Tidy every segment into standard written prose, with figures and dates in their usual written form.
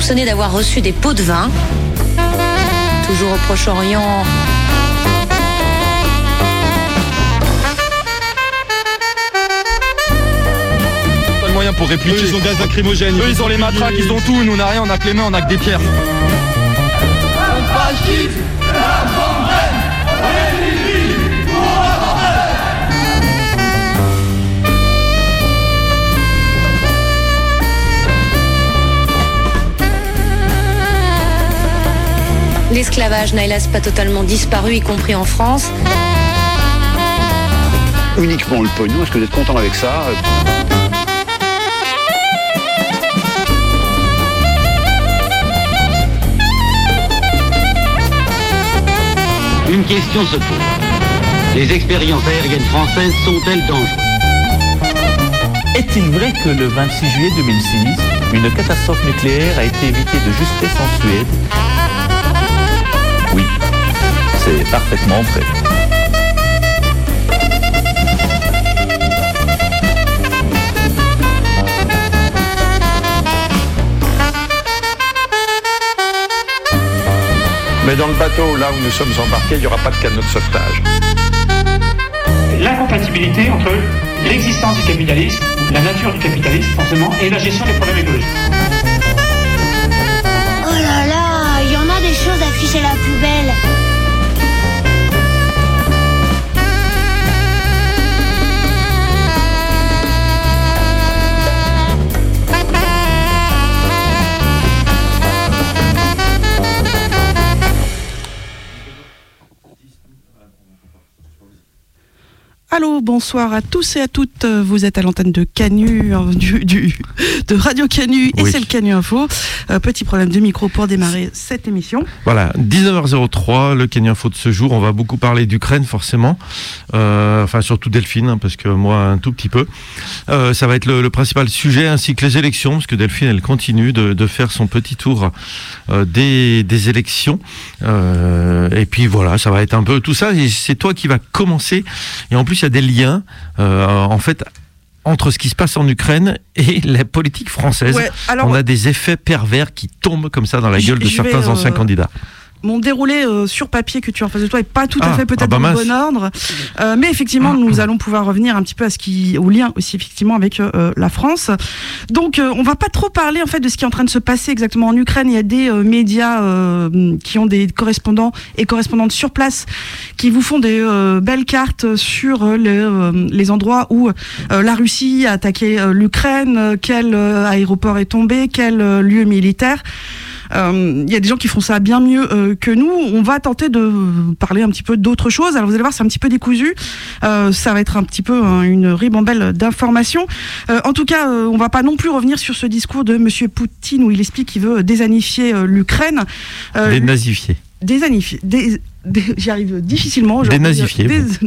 soupçonné d'avoir reçu des pots de vin. Toujours au Proche-Orient. Pas de moyens pour répliquer. Ils ont gaz lacrymogène. Eux, ils ont les matraques, ils ont tout. Nous, on n'a rien, on n'a que les mains, on n'a que des pierres. L'esclavage n'a hélas pas totalement disparu, y compris en France. Uniquement le pognon, est-ce que vous êtes content avec ça ? Une question se pose. Les expériences aériennes françaises sont-elles dangereuses ? Est-il vrai que le 26 juillet 2006, une catastrophe nucléaire a été évitée de justesse en Suède ? Oui, c'est parfaitement vrai. Mais dans le bateau, là où nous sommes embarqués, il n'y aura pas de canot de sauvetage. L'incompatibilité entre l'existence du capitalisme, la nature du capitalisme forcément, et la gestion des problèmes écologiques. Oh là là, il y en a des choses à ficher à la poubelle. Allô, bonsoir à tous et à toutes. Vous êtes à l'antenne de Canu, de Radio Canu, et oui. c'est le Canu Info. Petit problème de micro pour démarrer cette émission. Voilà, 19h03, le Canu Info de ce jour. On va beaucoup parler d'Ukraine, forcément. Enfin, surtout Delphine, hein, parce que moi, un tout petit peu. Ça va être le principal sujet, ainsi que les élections, parce que Delphine, elle continue de faire son petit tour des élections. Et puis voilà, ça va être un peu tout ça. Et c'est toi qui vas commencer. Et en plus, il y a des liens, en fait, entre ce qui se passe en Ukraine et la politique française. Ouais, alors, on a des effets pervers qui tombent comme ça dans la gueule de certains anciens candidats. Mon déroulé sur papier que tu as en face de toi est pas tout à fait peut-être dans le bon ordre, mais effectivement nous allons pouvoir revenir un petit peu au lien aussi effectivement avec la France. Donc on va pas trop parler en fait de ce qui est en train de se passer exactement en Ukraine. Il y a des médias qui ont des correspondants et correspondantes sur place qui vous font des belles cartes sur les endroits où la Russie a attaqué l'Ukraine, quel aéroport est tombé, quel lieu militaire. Il y a des gens qui font ça bien mieux que nous. On va tenter de parler un petit peu d'autres choses. Alors vous allez voir, c'est un petit peu décousu. Ça va être un petit peu une ribambelle d'informations. En tout cas, on va pas non plus revenir sur ce discours de Monsieur Poutine où il explique qu'il veut désanifier l'Ukraine. Dénazifier. J'y arrive difficilement. Dénazifier.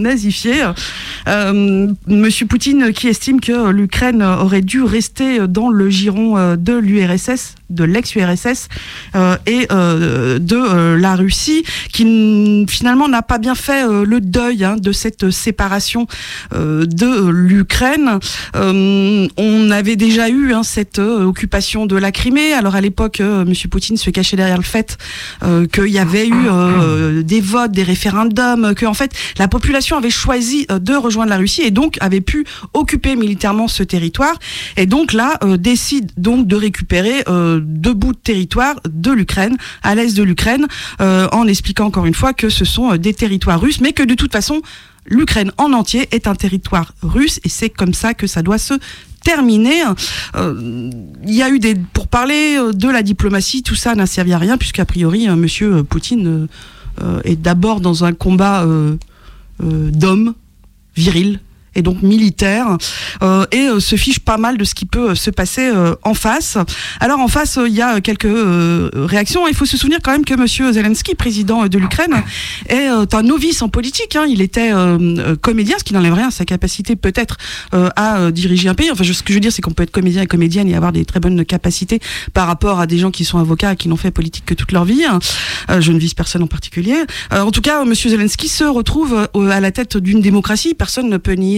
Monsieur Poutine qui estime que l'Ukraine aurait dû rester dans le giron de l'URSS, de l'ex-URSS et de la Russie, qui finalement n'a pas bien fait le deuil de cette séparation de l'Ukraine. On avait déjà eu cette occupation de la Crimée. Alors à l'époque, Monsieur Poutine se cachait derrière le fait qu'il y avait eu des votes, des référendums, que en fait la population avait choisi de rejoindre la Russie et donc avait pu occuper militairement ce territoire. Et donc là, décide donc de récupérer deux bouts de territoire de l'Ukraine, à l'est de l'Ukraine, en expliquant encore une fois que ce sont des territoires russes, mais que de toute façon, l'Ukraine en entier est un territoire russe et c'est comme ça que ça doit se terminer. Il y a eu pour parler de la diplomatie, tout ça n'a servi à rien puisqu'a priori, Monsieur Poutine est d'abord dans un combat d'hommes, viril, et donc militaire, et se fiche pas mal de ce qui peut se passer en face. Alors en face, il y a quelques réactions. Il faut se souvenir quand même que Monsieur Zelensky, président de l'Ukraine, est un novice en politique. Il était comédien, ce qui n'enlève rien à sa capacité peut-être à diriger un pays. Enfin, ce que je veux dire, c'est qu'on peut être comédien et comédienne et avoir des très bonnes capacités par rapport à des gens qui sont avocats et qui n'ont fait politique que toute leur vie. Je ne vise personne en particulier. En tout cas, Monsieur Zelensky se retrouve à la tête d'une démocratie. Personne ne peut nier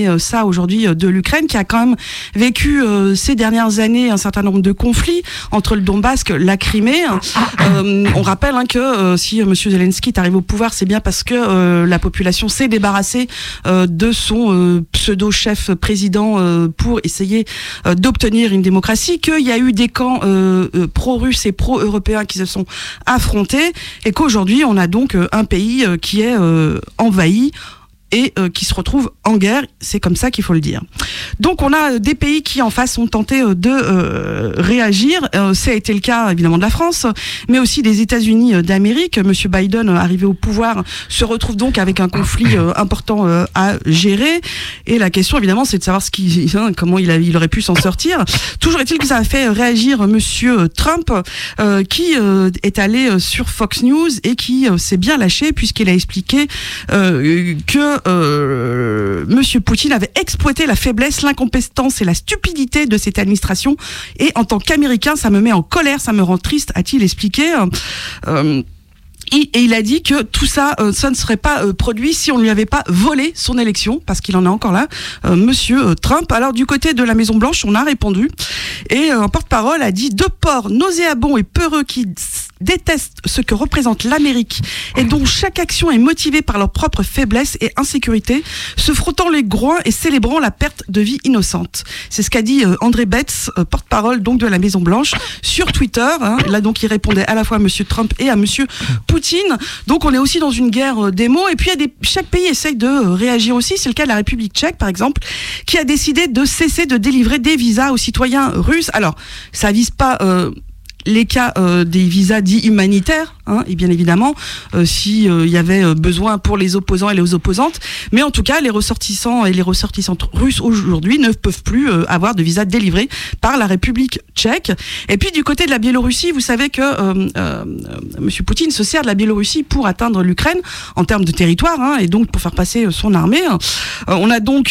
est ça aujourd'hui de l'Ukraine, qui a quand même vécu ces dernières années un certain nombre de conflits entre le Donbass, la Crimée. On rappelle que si M. Zelensky est arrivé au pouvoir, c'est bien parce que la population s'est débarrassée de son pseudo-chef président pour essayer d'obtenir une démocratie, qu'il y a eu des camps pro-russes et pro-européens qui se sont affrontés, et qu'aujourd'hui on a donc un pays qui est envahi et qui se retrouve en guerre, c'est comme ça qu'il faut le dire. Donc on a des pays qui en face ont tenté de réagir, ça a été le cas évidemment de la France, mais aussi des États-Unis d'Amérique. Monsieur Biden, arrivé au pouvoir, se retrouve donc avec un conflit important à gérer, et la question évidemment c'est de savoir comment il aurait pu s'en sortir. Toujours est-il que ça a fait réagir Monsieur Trump, qui est allé sur Fox News et qui s'est bien lâché, puisqu'il a expliqué que Monsieur Poutine avait exploité la faiblesse, l'incompétence et la stupidité de cette administration, et en tant qu'Américain, ça me met en colère, ça me rend triste, a-t-il expliqué. Et il a dit que tout ça, ça ne serait pas produit si on ne lui avait pas volé son élection, parce qu'il en est encore là, Monsieur Trump. Alors du côté de la Maison Blanche, on a répondu, et un porte-parole a dit: deux porcs nauséabonds et peureux qui détestent ce que représente l'Amérique et dont chaque action est motivée par leur propre faiblesse et insécurité, se frottant les groins et célébrant la perte de vie innocente. C'est ce qu'a dit André Betts, porte-parole donc de la Maison Blanche, sur Twitter. Là donc il répondait à la fois à Monsieur Trump et à Monsieur Poutine. Donc on est aussi dans une guerre des mots, et puis chaque pays essaye de réagir aussi. C'est le cas de la République tchèque par exemple, qui a décidé de cesser de délivrer des visas aux citoyens russes. Alors ça vise pas les cas des visas dits humanitaires, et bien évidemment, si il y avait besoin pour les opposants et les opposantes, mais en tout cas, les ressortissants et les ressortissantes russes aujourd'hui ne peuvent plus avoir de visa délivré par la République tchèque. Et puis du côté de la Biélorussie, vous savez que Monsieur Poutine se sert de la Biélorussie pour atteindre l'Ukraine en termes de territoire, et donc pour faire passer son armée. On a donc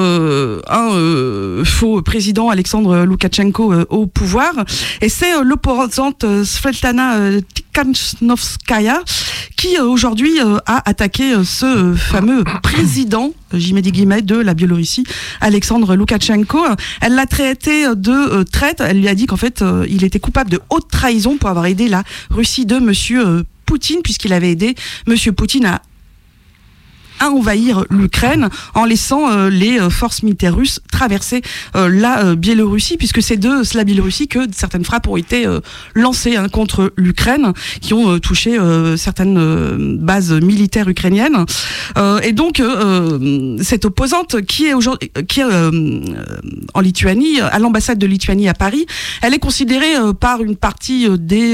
un faux président, Alexandre Loukachenko, au pouvoir, et c'est l'opposante Svetlana Tikhanovskaya qui aujourd'hui a attaqué ce fameux président, j'y mets des guillemets, de la Biélorussie, Alexandre Loukachenko. Elle l'a traité de traître. Elle lui a dit qu'en fait il était coupable de haute trahison pour avoir aidé la Russie de Monsieur Poutine, puisqu'il avait aidé Monsieur Poutine à envahir l'Ukraine en laissant les forces militaires russes traverser la Biélorussie, puisque c'est de la Biélorussie que certaines frappes ont été lancées contre l'Ukraine, qui ont touché certaines bases militaires ukrainiennes. Et donc cette opposante qui est aujourd'hui en Lituanie, à l'ambassade de Lituanie à Paris, elle est considérée par une partie des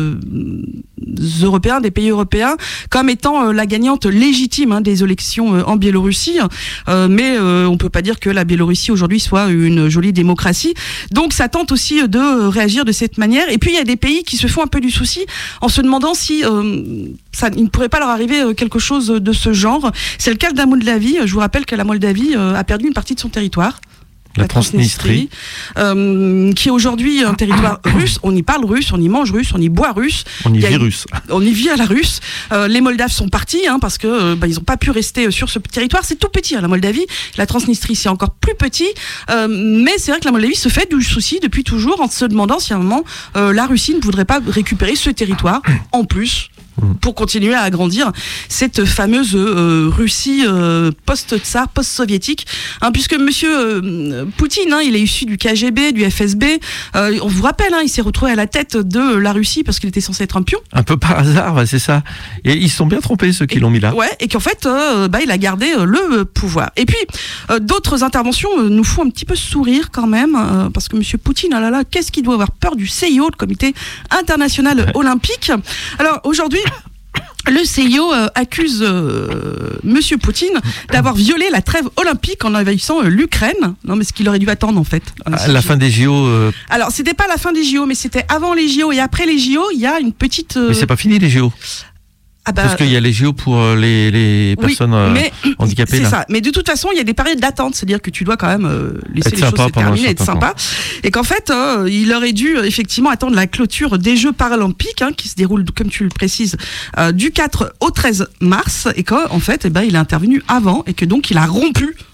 Européens, des pays européens, comme étant la gagnante légitime des élections en Biélorussie, mais on peut pas dire que la Biélorussie aujourd'hui soit une jolie démocratie. Donc ça tente aussi de réagir de cette manière. Et puis il y a des pays qui se font un peu du souci en se demandant si il ne pourrait pas leur arriver quelque chose de ce genre. C'est le cas de la Moldavie. Je vous rappelle que la Moldavie a perdu une partie de son territoire. La Transnistrie, qui est aujourd'hui un territoire russe. On y parle russe, on y mange russe, on y boit russe. On y vit russe. On y vit à la russe. Les Moldaves sont partis parce que ils n'ont pas pu rester sur ce territoire. C'est tout petit, la Moldavie. La Transnistrie, c'est encore plus petit. Mais c'est vrai que la Moldavie se fait du souci depuis toujours en se demandant si à un moment la Russie ne voudrait pas récupérer ce territoire en plus, pour continuer à agrandir cette fameuse Russie post-tsar, post-soviétique, puisque Monsieur Poutine, il est issu du KGB, du FSB. On vous rappelle, il s'est retrouvé à la tête de la Russie parce qu'il était censé être un pion. Un peu par hasard, c'est ça. Et ils se sont bien trompés, ceux qui l'ont mis là. Ouais, et qu'en fait, il a gardé le pouvoir. Et puis, d'autres interventions nous font un petit peu sourire quand même, parce que Monsieur Poutine, qu'est-ce qu'il doit avoir peur du CIO, le Comité international olympique. Alors aujourd'hui, le CIO accuse Monsieur Poutine d'avoir violé la trêve olympique en envahissant l'Ukraine. Non, mais ce qu'il aurait dû attendre en fait. La fin des JO. Alors, c'était pas la fin des JO, mais c'était avant les JO et après les JO. Il y a une petite. Mais c'est pas fini les JO. Parce qu'il y a les JO pour les personnes handicapées. C'est là. ça. Mais de toute façon, il y a des périodes d'attente. C'est-à-dire que tu dois quand même laisser les choses se terminer, être sympa. Et qu'en fait, il aurait dû effectivement attendre la clôture des Jeux paralympiques, qui se déroulent, comme tu le précises, du 4 au 13 mars. Et qu'en fait, il est intervenu avant et que donc il a rompu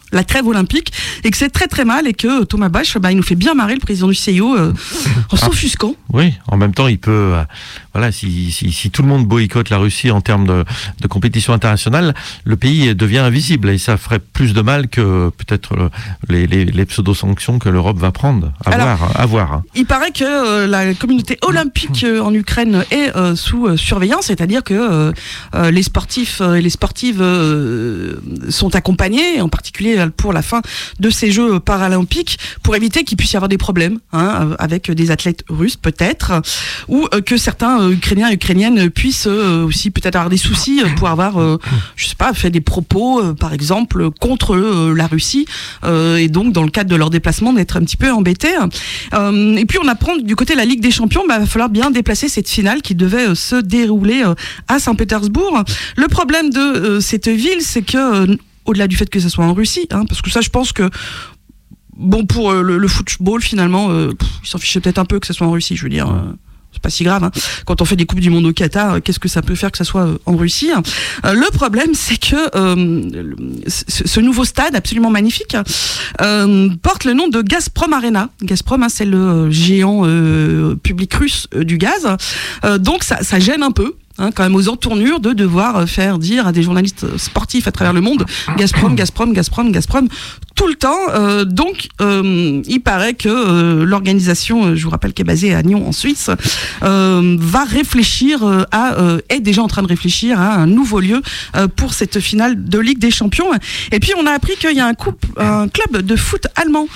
la trêve olympique, et que c'est très très mal, et que Thomas Bach, il nous fait bien marrer, le président du CIO, en s'offusquant. Oui, en même temps, il peut, voilà, si tout le monde boycotte la Russie en termes de compétition internationale, le pays devient invisible, et ça ferait plus de mal que peut-être les pseudo-sanctions que l'Europe va prendre. À voir. Il paraît que la communauté olympique en Ukraine est sous surveillance, c'est-à-dire que les sportifs et les sportives sont accompagnés, en particulier pour la fin de ces Jeux paralympiques, pour éviter qu'il puisse y avoir des problèmes avec des athlètes russes peut-être, ou que certains Ukrainiens et Ukrainiennes puissent aussi peut-être avoir des soucis pour avoir, je sais pas, fait des propos par exemple contre la Russie, et donc dans le cadre de leur déplacement d'être un petit peu embêtés. Et puis on apprend du côté de la Ligue des Champions, va falloir bien déplacer cette finale qui devait se dérouler à Saint-Pétersbourg. Le problème de cette ville, c'est que au-delà du fait que ça soit en Russie, parce que ça, je pense que bon, pour le football, finalement, ils s'en fichaient peut-être un peu que ça soit en Russie, je veux dire. C'est pas si grave. Quand on fait des Coupes du Monde au Qatar, qu'est-ce que ça peut faire que ça soit en Russie? Le problème, c'est que ce nouveau stade absolument magnifique porte le nom de Gazprom Arena. Gazprom, c'est le géant public russe du gaz. Donc ça gêne un peu. Quand même aux entournures de devoir faire dire à des journalistes sportifs à travers le monde Gazprom tout le temps. Donc il paraît que l'organisation, je vous rappelle, qui est basée à Nyon en Suisse, va réfléchir est déjà en train de réfléchir à un nouveau lieu pour cette finale de Ligue des Champions. Et puis on a appris qu'il y a un club de foot allemand,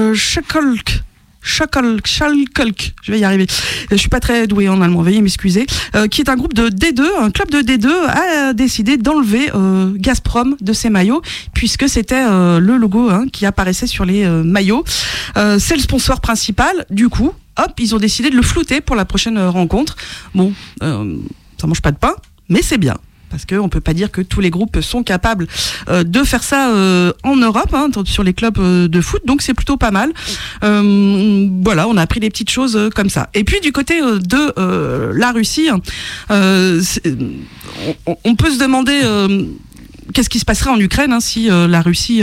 Schalke, je vais y arriver. Je suis pas très douée en allemand, veuillez m'excuser. Qui est un groupe de D2, un club de D2 a décidé d'enlever Gazprom de ses maillots, puisque c'était le logo qui apparaissait sur les maillots. C'est le sponsor principal. Du coup, hop, ils ont décidé de le flouter pour la prochaine rencontre. Bon, ça mange pas de pain, mais c'est bien. Parce qu'on ne peut pas dire que tous les groupes sont capables de faire ça en Europe, sur les clubs de foot, donc c'est plutôt pas mal. Voilà, on a appris des petites choses comme ça. Et puis du côté de la Russie, on peut se demander qu'est-ce qui se passerait en Ukraine si la Russie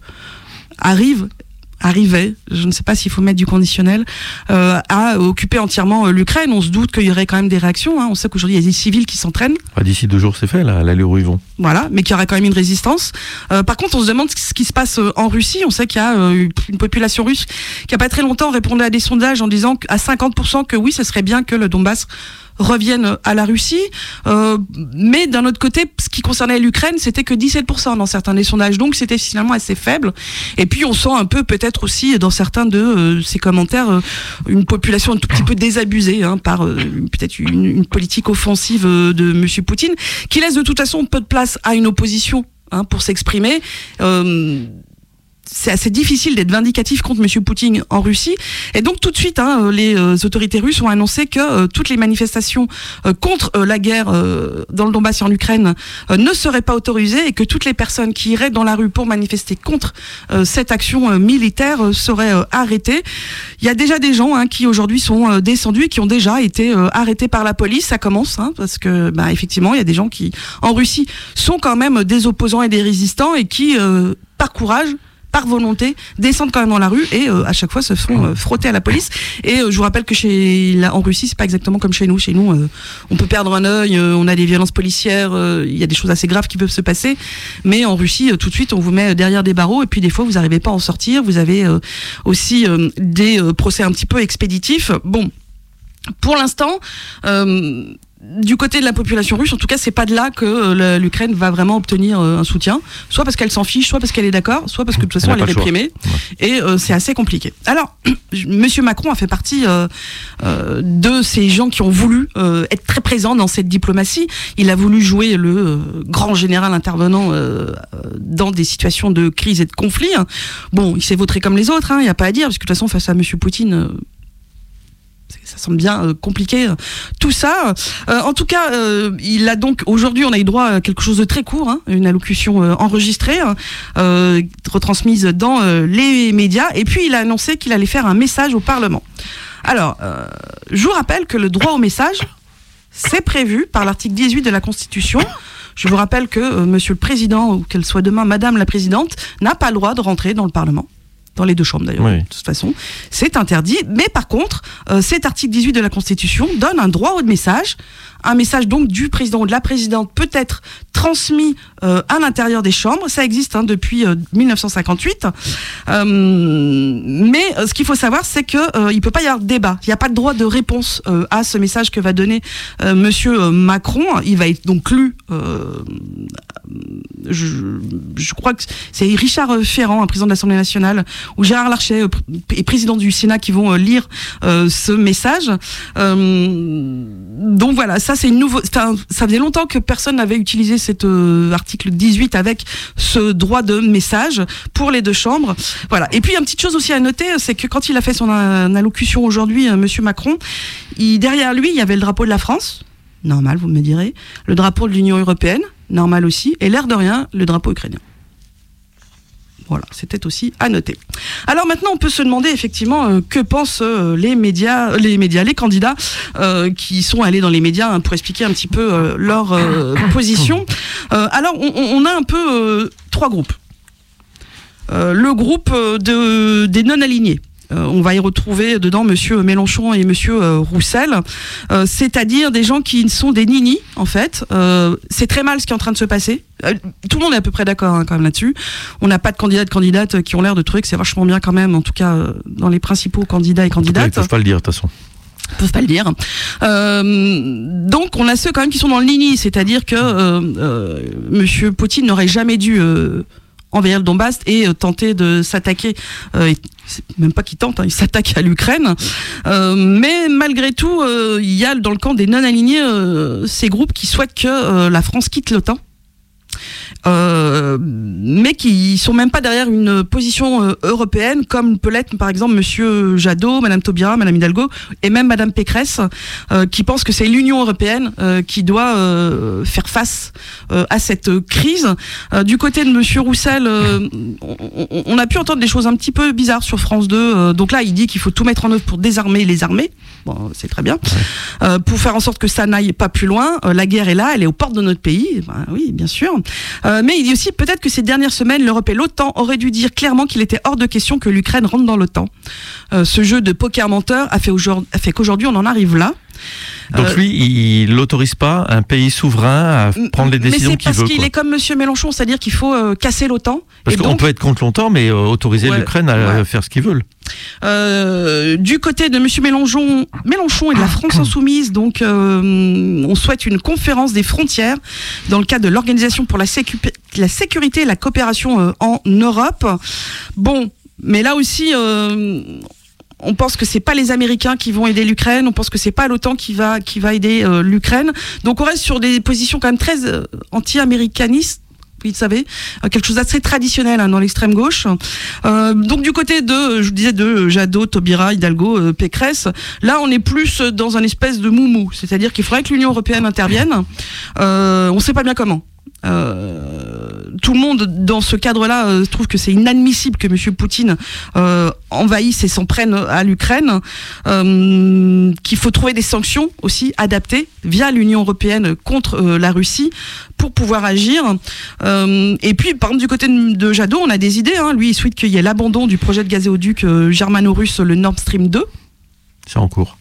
arrivait, je ne sais pas s'il faut mettre du conditionnel, à occuper entièrement l'Ukraine. On se doute qu'il y aurait quand même des réactions. On sait qu'aujourd'hui, il y a des civils qui s'entraînent. D'ici 2 jours, c'est fait, là, l'allure où ils vont. Voilà, mais qu'il y aurait quand même une résistance. Par contre, on se demande ce qui se passe en Russie. On sait qu'il y a une population russe qui, il n'y a pas très longtemps, répondait à des sondages en disant à 50% que oui, ce serait bien que le Donbass reviennent à la Russie, mais d'un autre côté, ce qui concernait l'Ukraine, c'était que 17% dans certains des sondages, donc c'était finalement assez faible. Et puis on sent un peu peut-être aussi dans certains de ces commentaires une population un tout petit peu désabusée par peut-être une politique offensive de Monsieur Poutine, qui laisse de toute façon peu de place à une opposition pour s'exprimer. C'est assez difficile d'être vindicatif contre Monsieur Poutine en Russie. Et donc tout de suite, les autorités russes ont annoncé que toutes les manifestations contre la guerre dans le Donbass et en Ukraine ne seraient pas autorisées, et que toutes les personnes qui iraient dans la rue pour manifester contre cette action militaire seraient arrêtées. Il y a déjà des gens qui aujourd'hui sont descendus et qui ont déjà été arrêtés par la police. Ça commence, parce que effectivement, il y a des gens qui, en Russie, sont quand même des opposants et des résistants, et qui, par courage, par volonté, descendent quand même dans la rue et à chaque fois se font frotter à la police. Et je vous rappelle que en Russie, c'est pas exactement comme chez nous. Chez nous, on peut perdre un œil, on a des violences policières, il y a des choses assez graves qui peuvent se passer. Mais en Russie, tout de suite, on vous met derrière des barreaux, et puis des fois, vous n'arrivez pas à en sortir. Vous avez aussi des procès un petit peu expéditifs. Bon, pour l'instant, du côté de la population russe, en tout cas, c'est pas de là que l'Ukraine va vraiment obtenir un soutien, soit parce qu'elle s'en fiche, soit parce qu'elle est d'accord, soit parce que de toute façon elle est réprimée, et c'est assez compliqué. Alors, Monsieur Macron a fait partie de ces gens qui ont voulu être très présents dans cette diplomatie. Il a voulu jouer le grand général intervenant dans des situations de crise et de conflit. Bon, il s'est vautré comme les autres, il n'y a pas à dire, parce que de toute façon, face à Monsieur Poutine, ça semble bien compliqué, tout ça. En tout cas, il a donc, aujourd'hui, on a eu droit à quelque chose de très court, une allocution enregistrée, retransmise dans les médias, et puis il a annoncé qu'il allait faire un message au Parlement. Alors, je vous rappelle que le droit au message, C'est prévu par l'article 18 de la Constitution. Je vous rappelle que Monsieur le Président, ou qu'elle soit demain Madame la Présidente, n'a pas le droit de rentrer dans le Parlement. Dans les deux chambres d'ailleurs, de toute façon. C'est interdit. Mais par contre, cet article 18 de la Constitution donne un droit au message. Un message donc du président ou de la présidente peut être transmis à l'intérieur des chambres. Ça existe depuis 1958. Mais ce qu'il faut savoir, c'est que il peut pas y avoir de débat. Il n'y a pas de droit de réponse à ce message que va donner Monsieur Macron. Il va être donc lu. Je crois que c'est Richard Ferrand, un président de l'Assemblée nationale, ou Gérard Larcher, président du Sénat, qui vont lire ce message. Donc voilà, ça c'est une nouveau. Ça faisait longtemps que personne n'avait utilisé cet article 18 avec ce droit de message pour les deux chambres. Voilà. Et puis une petite chose aussi à noter, c'est que quand il a fait son allocution aujourd'hui, Monsieur Macron, derrière lui il y avait le drapeau de la France, normal vous me direz, le drapeau de l'Union européenne, normal aussi, et l'air de rien, le drapeau ukrainien. Voilà, c'était aussi à noter. Alors maintenant, on peut se demander effectivement que pensent les candidats qui sont allés dans les médias pour expliquer un petit peu leur position. Alors, on a un peu trois groupes. Le groupe des non-alignés. On va y retrouver dedans Monsieur Mélenchon et Monsieur Roussel, c'est-à-dire des gens qui sont des ninis en fait. C'est très mal ce qui est en train de se passer. Tout le monde est à peu près d'accord quand même là-dessus. On n'a pas de candidates qui ont l'air de trouver que c'est vachement bien quand même, en tout cas dans les principaux candidats et candidates. Ils peuvent pas le dire de toute façon. Peuvent pas le dire. Donc on a ceux quand même qui sont dans le nini, c'est-à-dire que Monsieur Poutine n'aurait jamais dû envahir le Donbass et tenter de s'attaquer, même pas qu'il tente, il s'attaque à l'Ukraine, mais malgré tout il y a dans le camp des non-alignés ces groupes qui souhaitent que la France quitte l'OTAN, mais qui sont même pas derrière une position européenne comme peut l'être par exemple Monsieur Jadot, Madame Taubira, Madame Hidalgo et même Madame Pécresse, qui pensent que c'est l'Union européenne qui doit faire face à cette crise. Du côté de Monsieur Roussel, on a pu entendre des choses un petit peu bizarres sur France 2. Donc là, il dit qu'il faut tout mettre en œuvre pour désarmer les armées. Bon, c'est très bien. Pour faire en sorte que ça n'aille pas plus loin. La guerre est là, elle est aux portes de notre pays. Ben, oui, bien sûr. Mais il dit aussi peut-être que ces dernières semaines, l'Europe et l'OTAN auraient dû dire clairement qu'il était hors de question que l'Ukraine rentre dans l'OTAN. Ce jeu de poker menteur a fait qu'aujourd'hui on en arrive là. Donc lui, il n'autorise pas un pays souverain à prendre les décisions qu'il veut. Mais c'est parce qu'il est comme Monsieur Mélenchon, c'est-à-dire qu'il faut casser l'OTAN. Parce qu'on peut être contre l'OTAN, mais autoriser l'Ukraine à faire ce qu'ils veulent. Du côté de Monsieur Mélenchon et de la France Insoumise, donc on souhaite une conférence des frontières dans le cadre de l'Organisation pour la sécurité et la coopération en Europe. Bon, mais là aussi on pense que c'est pas les Américains qui vont aider l'Ukraine, on pense que c'est pas l'OTAN qui va aider l'Ukraine. Donc on reste sur des positions quand même très anti-américanistes. Vous savez, quelque chose d'assez traditionnel dans l'extrême gauche. Donc du côté de, je vous disais, de Jadot, Taubira, Hidalgo, Pécresse, là on est plus dans un espèce de moumou, c'est-à-dire qu'il faudrait que l'Union européenne intervienne. On sait pas bien comment. Tout le monde dans ce cadre-là trouve que c'est inadmissible que Monsieur Poutine envahisse et s'en prenne à l'Ukraine, qu'il faut trouver des sanctions aussi adaptées via l'Union européenne contre la Russie pour pouvoir agir. Et puis par exemple du côté de Jadot, on a des idées. Lui il souhaite qu'il y ait l'abandon du projet de gazoduc germano-russe, le Nord Stream 2. C'est en cours.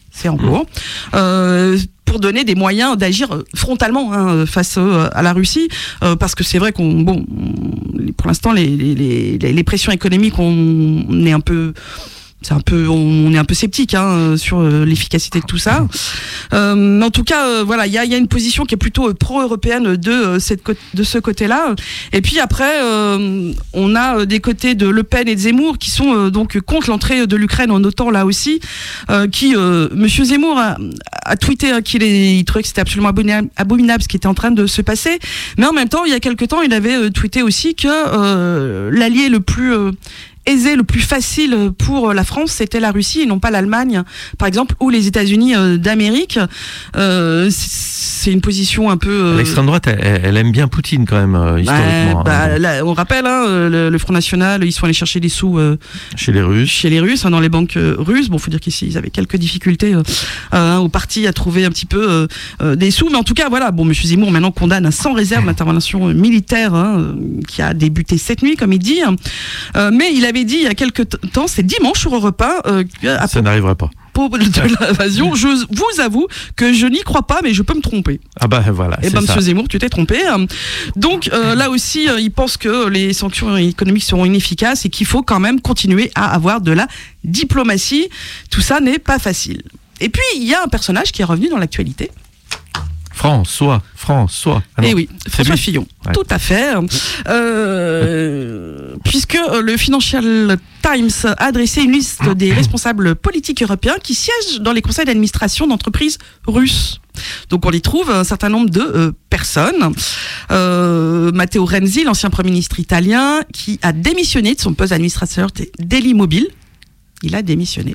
Pour donner des moyens d'agir frontalement face à la Russie, parce que c'est vrai pour l'instant les pressions économiques, on est un peu sceptique sur l'efficacité de tout ça. En tout cas, voilà, il y a une position qui est plutôt pro-européenne de ce côté-là. Et puis après, on a des côtés de Le Pen et de Zemmour qui sont donc contre l'entrée de l'Ukraine en OTAN là aussi. Monsieur Zemmour a tweeté qu'il trouvait que c'était absolument abominable ce qui était en train de se passer. Mais en même temps, il y a quelque temps, il avait tweeté aussi que l'allié le plus aisé, le plus facile pour la France, c'était la Russie et non pas l'Allemagne, par exemple, ou les États-Unis d'Amérique. C'est une position un peu... L'extrême droite, elle aime bien Poutine quand même, historiquement. Là, on rappelle, le Front National, ils sont allés chercher des sous chez les Russes, dans les banques russes. Bon, faut dire qu'ici, ils avaient quelques difficultés au parti à trouver un petit peu des sous, mais en tout cas, voilà. Bon, M. Zemmour maintenant condamne sans réserve l'intervention militaire qui a débuté cette nuit, comme il dit. Mais il avait dit il y a quelques temps, c'est dimanche sur Europe 1, ça n'arrivera pas. De l'invasion, je vous avoue que je n'y crois pas, mais je peux me tromper. Ah bah voilà. Et ben Monsieur Zemmour, tu t'es trompé. Donc là aussi, il pense que les sanctions économiques seront inefficaces et qu'il faut quand même continuer à avoir de la diplomatie. Tout ça n'est pas facile. Et puis il y a un personnage qui est revenu dans l'actualité. François. Eh oui, François Fillon, ouais. Tout à fait. Puisque le Financial Times a adressé une liste des responsables politiques européens qui siègent dans les conseils d'administration d'entreprises russes. Donc on y trouve un certain nombre de personnes. Matteo Renzi, l'ancien Premier ministre italien, qui a démissionné de son poste d'administrateur d'Elimobile. Il a démissionné.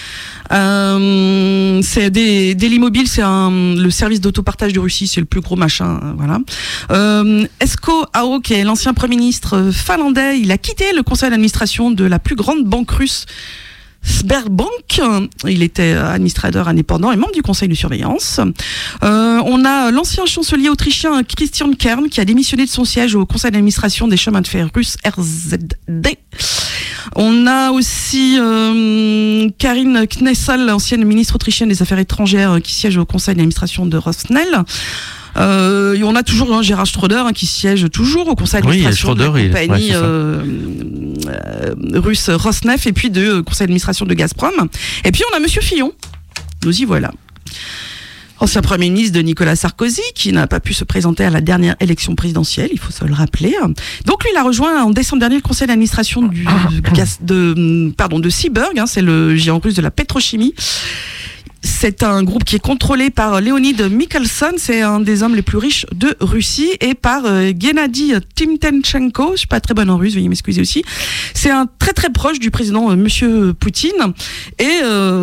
C'est Delimobile, c'est le service d'autopartage de Russie, c'est le plus gros machin, voilà. Esko Aho, qui est l'ancien Premier ministre finlandais, il a quitté le conseil d'administration de la plus grande banque russe, Sberbank. Il était administrateur indépendant et membre du conseil de surveillance. On a l'ancien chancelier autrichien Christian Kern qui a démissionné de son siège au conseil d'administration des chemins de fer russes RZD. On a aussi Karine Knessel, l'ancienne ministre autrichienne des Affaires étrangères, qui siège au conseil d'administration de Rosneft. Et on a toujours Gérard Schroeder qui siège toujours au conseil d'administration de la compagnie russe Rosneft et puis de conseil d'administration de Gazprom. Et puis on a Monsieur Fillon. Nous y voilà. Ancien Premier ministre de Nicolas Sarkozy, qui n'a pas pu se présenter à la dernière élection présidentielle, il faut se le rappeler. Donc lui, il a rejoint en décembre dernier le conseil d'administration de Seaburg, c'est le géant russe de la pétrochimie. C'est un groupe qui est contrôlé par Leonid Mikhelson, c'est un des hommes les plus riches de Russie, et par Gennady Timtenchenko, je suis pas très bonne en russe, veuillez m'excuser aussi. C'est un très très proche du président Monsieur Poutine, et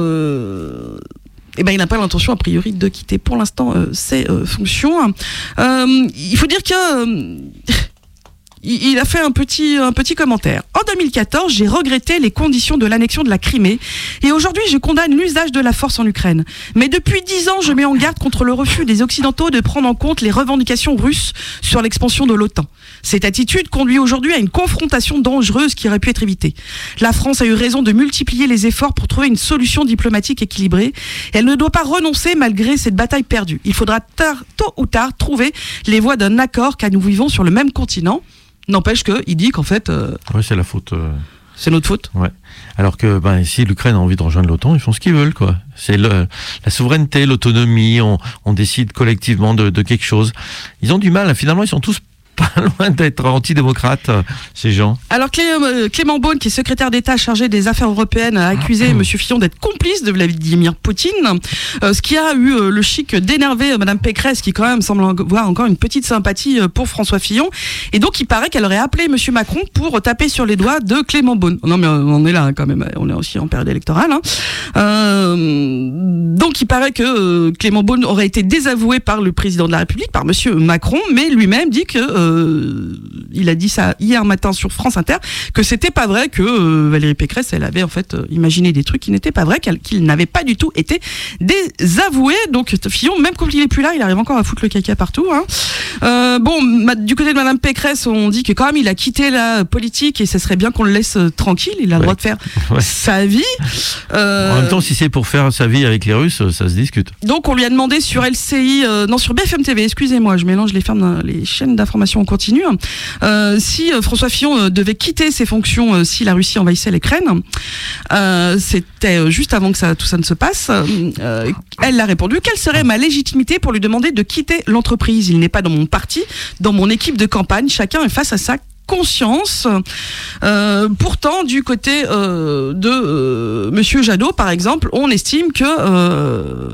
il n'a pas l'intention, a priori, de quitter pour l'instant ses fonctions. Il faut dire que il a fait un petit commentaire. En 2014, j'ai regretté les conditions de l'annexion de la Crimée et aujourd'hui, je condamne l'usage de la force en Ukraine. Mais depuis 10 ans, je mets en garde contre le refus des Occidentaux de prendre en compte les revendications russes sur l'expansion de l'OTAN. Cette attitude conduit aujourd'hui à une confrontation dangereuse qui aurait pu être évitée. La France a eu raison de multiplier les efforts pour trouver une solution diplomatique équilibrée. Elle ne doit pas renoncer malgré cette bataille perdue. Il faudra tôt ou tard trouver les voies d'un accord car nous vivons sur le même continent. N'empêche qu'il dit qu'en fait... Oui, c'est la faute... C'est notre faute. Ouais. Alors que si l'Ukraine a envie de rejoindre l'OTAN, ils font ce qu'ils veulent, quoi. C'est la souveraineté, l'autonomie, on décide collectivement de quelque chose. Ils ont du mal, finalement, ils sont tous pas loin d'être antidémocrates, ces gens. Alors Clément Beaune, qui est secrétaire d'État chargé des affaires européennes, a accusé M. Fillon d'être complice de Vladimir Poutine, ce qui a eu le chic d'énerver Mme Pécresse, qui quand même semble avoir encore une petite sympathie pour François Fillon. Et donc il paraît qu'elle aurait appelé M. Macron pour taper sur les doigts de Clément Beaune. Non mais on est là quand même, on est aussi en période électorale. Donc il paraît que Clément Beaune aurait été désavoué par le président de la République, par M. Macron, mais lui-même dit que il a dit ça hier matin sur France Inter, que c'était pas vrai, que Valérie Pécresse, elle avait en fait imaginé des trucs qui n'étaient pas vrais, qu'il n'avait pas du tout été désavoué. Donc Fillon, même quand il est plus là, il arrive encore à foutre le caca partout. Du côté de Madame Pécresse, on dit que quand même il a quitté la politique et ça serait bien qu'on le laisse tranquille. Il a le droit de faire sa vie. En même temps, si c'est pour faire sa vie avec les Russes, ça se discute. Donc on lui a demandé sur LCI, sur BFM TV, excusez-moi, je mélange les chaînes d'information en continu, si François Fillon devait quitter ses fonctions si la Russie envahissait l'Ukraine. C'était juste avant que tout ça ne se passe. Elle a répondu: quelle serait ma légitimité pour lui demander de quitter l'entreprise? Il n'est pas dans mon parti, dans mon équipe de campagne, chacun est face à sa conscience. Pourtant, du côté de Monsieur Jadot, par exemple, on estime que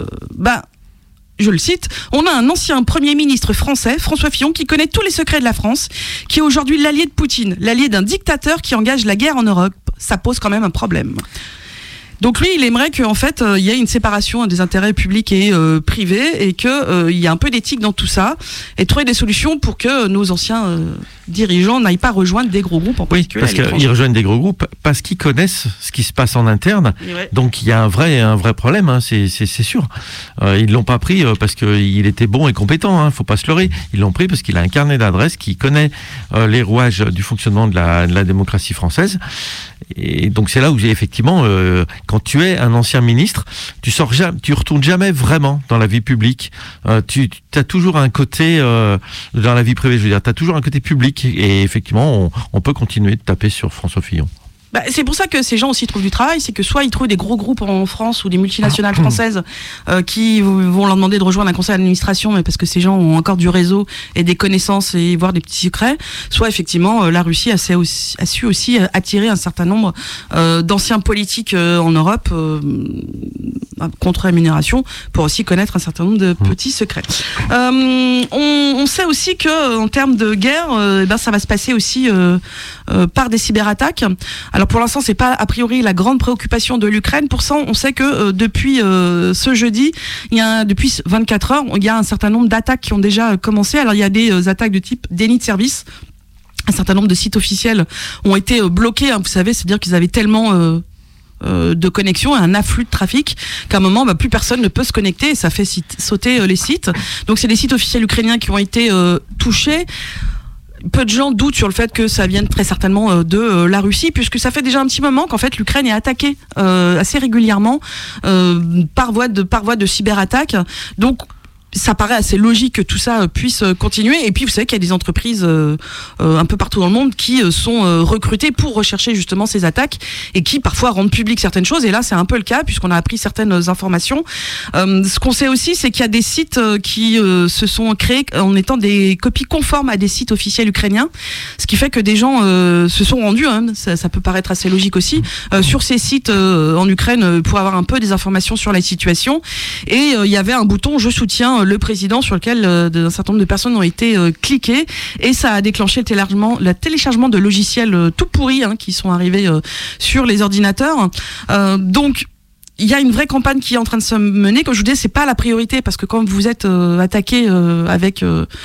je le cite, on a un ancien Premier ministre français, François Fillon, qui connaît tous les secrets de la France, qui est aujourd'hui l'allié de Poutine, l'allié d'un dictateur qui engage la guerre en Europe. ça pose quand même un problème. Donc lui, il aimerait qu'en fait, il y ait une séparation des intérêts publics et privés et que il y a un peu d'éthique dans tout ça et trouver des solutions pour que nos anciens dirigeants n'aillent pas rejoindre des gros groupes en particulier. Parce qu'ils rejoignent des gros groupes parce qu'ils connaissent ce qui se passe en interne. Ouais. Donc il y a un vrai problème, hein, c'est sûr. Ils l'ont pas pris parce qu'il était bon et compétent, hein, faut pas se leurrer. Ils l'ont pris parce qu'il a un carnet d'adresses qui connaît les rouages du fonctionnement de la démocratie française. Et donc c'est là où j'ai effectivement, quand tu es un ancien ministre, tu retournes jamais vraiment dans la vie publique. Tu as toujours un côté dans la vie privée, je veux dire, tu as toujours un côté public. Et effectivement, on peut continuer de taper sur François Fillon. Bah, c'est pour ça que ces gens aussi trouvent du travail, c'est que soit ils trouvent des gros groupes en France ou des multinationales françaises qui vont leur demander de rejoindre un conseil d'administration, mais parce que ces gens ont encore du réseau et des connaissances et voire des petits secrets, soit effectivement la Russie a su aussi attirer un certain nombre d'anciens politiques en Europe contre rémunération pour aussi connaître un certain nombre de petits secrets. On sait aussi que en termes de guerre, ça va se passer aussi par des cyberattaques. Alors pour l'instant, c'est pas a priori la grande préoccupation de l'Ukraine. Pour ça, on sait que depuis ce jeudi, depuis 24 heures, il y a un certain nombre d'attaques qui ont déjà commencé. Alors il y a des attaques de type déni de service. Un certain nombre de sites officiels ont été bloqués. Hein, vous savez, c'est-à-dire qu'ils avaient tellement de connexion et un afflux de trafic qu'à un moment plus personne ne peut se connecter et ça fait sauter les sites. Donc c'est des sites officiels ukrainiens qui ont été touchés. Peu de gens doutent sur le fait que ça vienne très certainement de la Russie, puisque ça fait déjà un petit moment qu'en fait l'Ukraine est attaquée assez régulièrement par voie de cyberattaque. Donc ça paraît assez logique que tout ça puisse continuer. Et puis vous savez qu'il y a des entreprises un peu partout dans le monde qui sont recrutées pour rechercher justement ces attaques et qui parfois rendent publiques certaines choses. Et là c'est un peu le cas puisqu'on a appris certaines informations. Ce qu'on sait aussi, c'est qu'il y a des sites qui se sont créés en étant des copies conformes à des sites officiels ukrainiens, ce qui fait que des gens se sont rendus, hein, ça peut paraître assez logique aussi, sur ces sites en Ukraine pour avoir un peu des informations sur la situation. Et il y avait un bouton « Je soutiens le président » sur lequel un certain nombre de personnes ont été cliquées et ça a déclenché le téléchargement de logiciels tout pourris qui sont arrivés sur les ordinateurs. Donc il y a une vraie campagne qui est en train de se mener. Comme je vous disais, c'est pas la priorité parce que quand vous êtes attaqué avec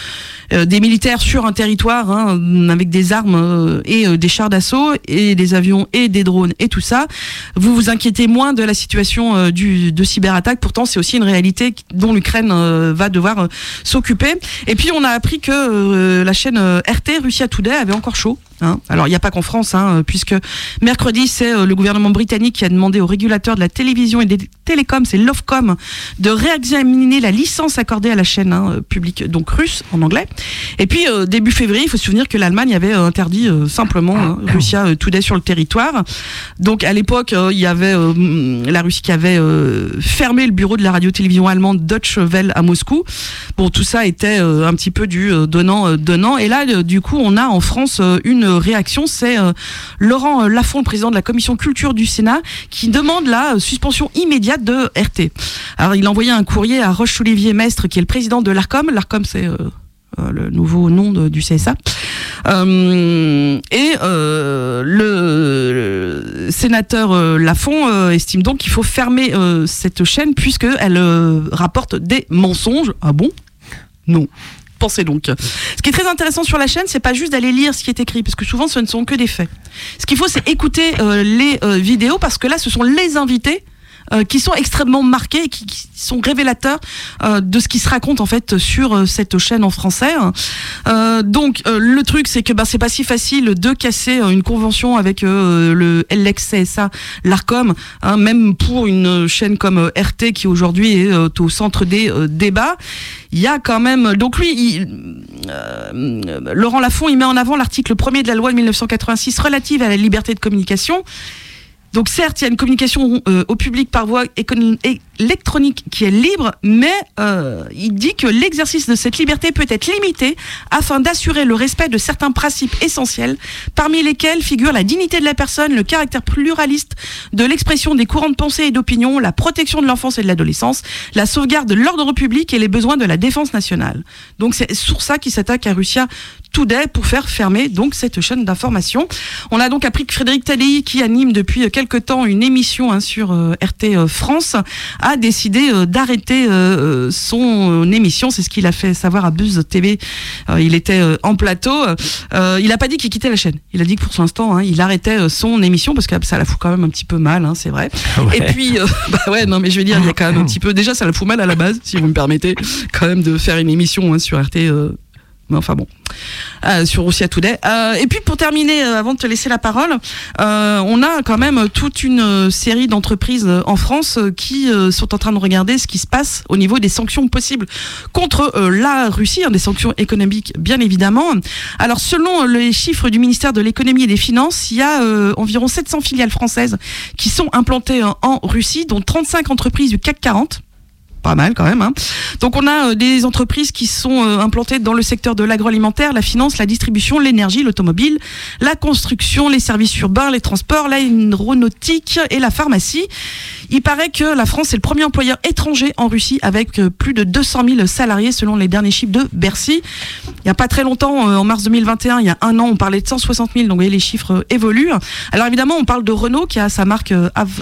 des militaires sur un territoire avec des armes et des chars d'assaut et des avions et des drones et tout ça, vous vous inquiétez moins de la situation de cyberattaque. Pourtant, c'est aussi une réalité dont l'Ukraine va devoir s'occuper. Et puis, on a appris que la chaîne RT, Russia Today, avait encore chaud. Alors, il n'y a pas qu'en France, puisque mercredi, c'est le gouvernement britannique qui a demandé au régulateur de la télévision et des télécoms, c'est l'Ofcom, de réexaminer la licence accordée à la chaîne publique, donc russe en anglais. Et puis, début février, il faut se souvenir que l'Allemagne avait interdit simplement Russia Today sur le territoire. Donc, à l'époque, il y avait la Russie qui avait fermé le bureau de la radio-télévision allemande Deutsche Welle à Moscou. Bon, tout ça était un petit peu du donnant. Et là, du coup, on a en France une réaction, c'est Laurent Lafont, le président de la commission culture du Sénat, qui demande la suspension immédiate de RT. Alors, il a envoyé un courrier à Roche-Olivier Mestre, qui est le président de l'Arcom. L'Arcom, c'est le nouveau nom du CSA. Le sénateur Lafont estime donc qu'il faut fermer cette chaîne puisqu'elle rapporte des mensonges. Ah bon ? Non. Pensez donc. Ce qui est très intéressant sur la chaîne, c'est pas juste d'aller lire ce qui est écrit, parce que souvent ce ne sont que des faits. Ce qu'il faut, c'est écouter les vidéos, parce que là, ce sont les invités qui sont extrêmement marqués et qui sont révélateurs de ce qui se raconte en fait sur cette chaîne en français. Donc le truc, c'est que c'est pas si facile de casser une convention avec le LXCSA, l'Arcom, même pour une chaîne comme RT qui aujourd'hui est au centre des débats. Il y a quand même... Donc lui, Laurent Lafont, il met en avant l'article 1er de la loi de 1986 relative à la liberté de communication. Donc certes, il y a une communication au public par voie électronique qui est libre, mais il dit que l'exercice de cette liberté peut être limité afin d'assurer le respect de certains principes essentiels, parmi lesquels figurent la dignité de la personne, le caractère pluraliste de l'expression des courants de pensée et d'opinion, la protection de l'enfance et de l'adolescence, la sauvegarde de l'ordre public et les besoins de la défense nationale. Donc c'est sur ça qu'il s'attaque à Russia Today pour faire fermer donc cette chaîne d'information. On a donc appris que Frédéric Tadei, qui anime depuis quelque temps une émission sur RT France, a décidé d'arrêter son émission. C'est ce qu'il a fait savoir à Buzz TV. Il était en plateau. Il n'a pas dit qu'il quittait la chaîne. Il a dit que pour l'instant, il arrêtait son émission parce que ça la fout quand même un petit peu mal, c'est vrai. Ouais. Et puis, non, mais je vais dire, il y a quand même un petit peu. Déjà, ça la fout mal à la base, si vous me permettez, quand même de faire une émission sur RT. Mais enfin bon, sur Russia Today. Et puis pour terminer, avant de te laisser la parole, on a quand même toute une série d'entreprises en France qui sont en train de regarder ce qui se passe au niveau des sanctions possibles contre la Russie, des sanctions économiques bien évidemment. Alors selon les chiffres du ministère de l'économie et des finances, il y a environ 700 filiales françaises qui sont implantées en Russie, dont 35 entreprises du CAC 40. Pas mal quand même. Donc on a des entreprises qui sont implantées dans le secteur de l'agroalimentaire, la finance, la distribution, l'énergie, l'automobile, la construction, les services urbains, les transports, l'aéronautique et la pharmacie. Il paraît que la France est le premier employeur étranger en Russie avec plus de 200 000 salariés selon les derniers chiffres de Bercy. Il n'y a pas très longtemps, en mars 2021, il y a un an, on parlait de 160 000, donc vous voyez, les chiffres évoluent. Alors évidemment, on parle de Renault qui a sa marque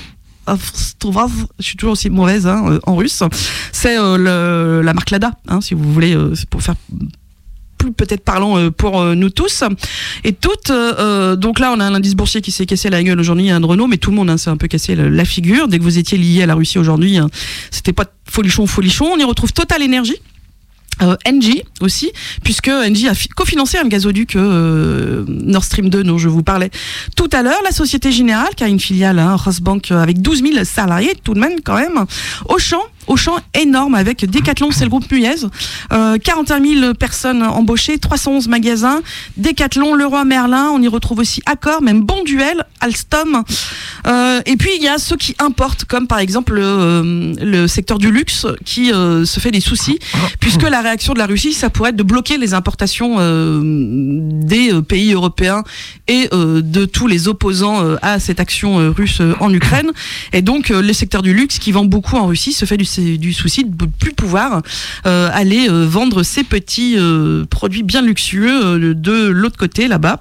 je suis toujours aussi mauvaise en russe. C'est la marque Lada, si vous voulez, c'est pour faire plus peut-être parlant pour nous tous et toutes. Donc là, on a un indice boursier qui s'est cassé la gueule aujourd'hui, de Renault, mais tout le monde s'est un peu cassé la figure. Dès que vous étiez lié à la Russie aujourd'hui, c'était pas folichon. On y retrouve Total Energy. Engie aussi, puisque Engie a cofinancé un gazoduc Nord Stream 2 dont je vous parlais tout à l'heure. La Société Générale, qui a une filiale, Rosbank, avec 12 000 salariés, tout de même quand même. Auchan énorme avec Decathlon, c'est le groupe Muez, 41 000 personnes embauchées, 311 magasins, Decathlon, Leroy Merlin, on y retrouve aussi Accor, même Bonduel, Alstom. Et puis il y a ceux qui importent, comme par exemple le secteur du luxe qui se fait des soucis, puisque la réaction de la Russie, ça pourrait être de bloquer les importations des pays européens et de tous les opposants à cette action russe en Ukraine. Et donc le secteur du luxe qui vend beaucoup en Russie se fait du souci de ne plus pouvoir aller vendre ses petits produits bien luxueux de l'autre côté là-bas.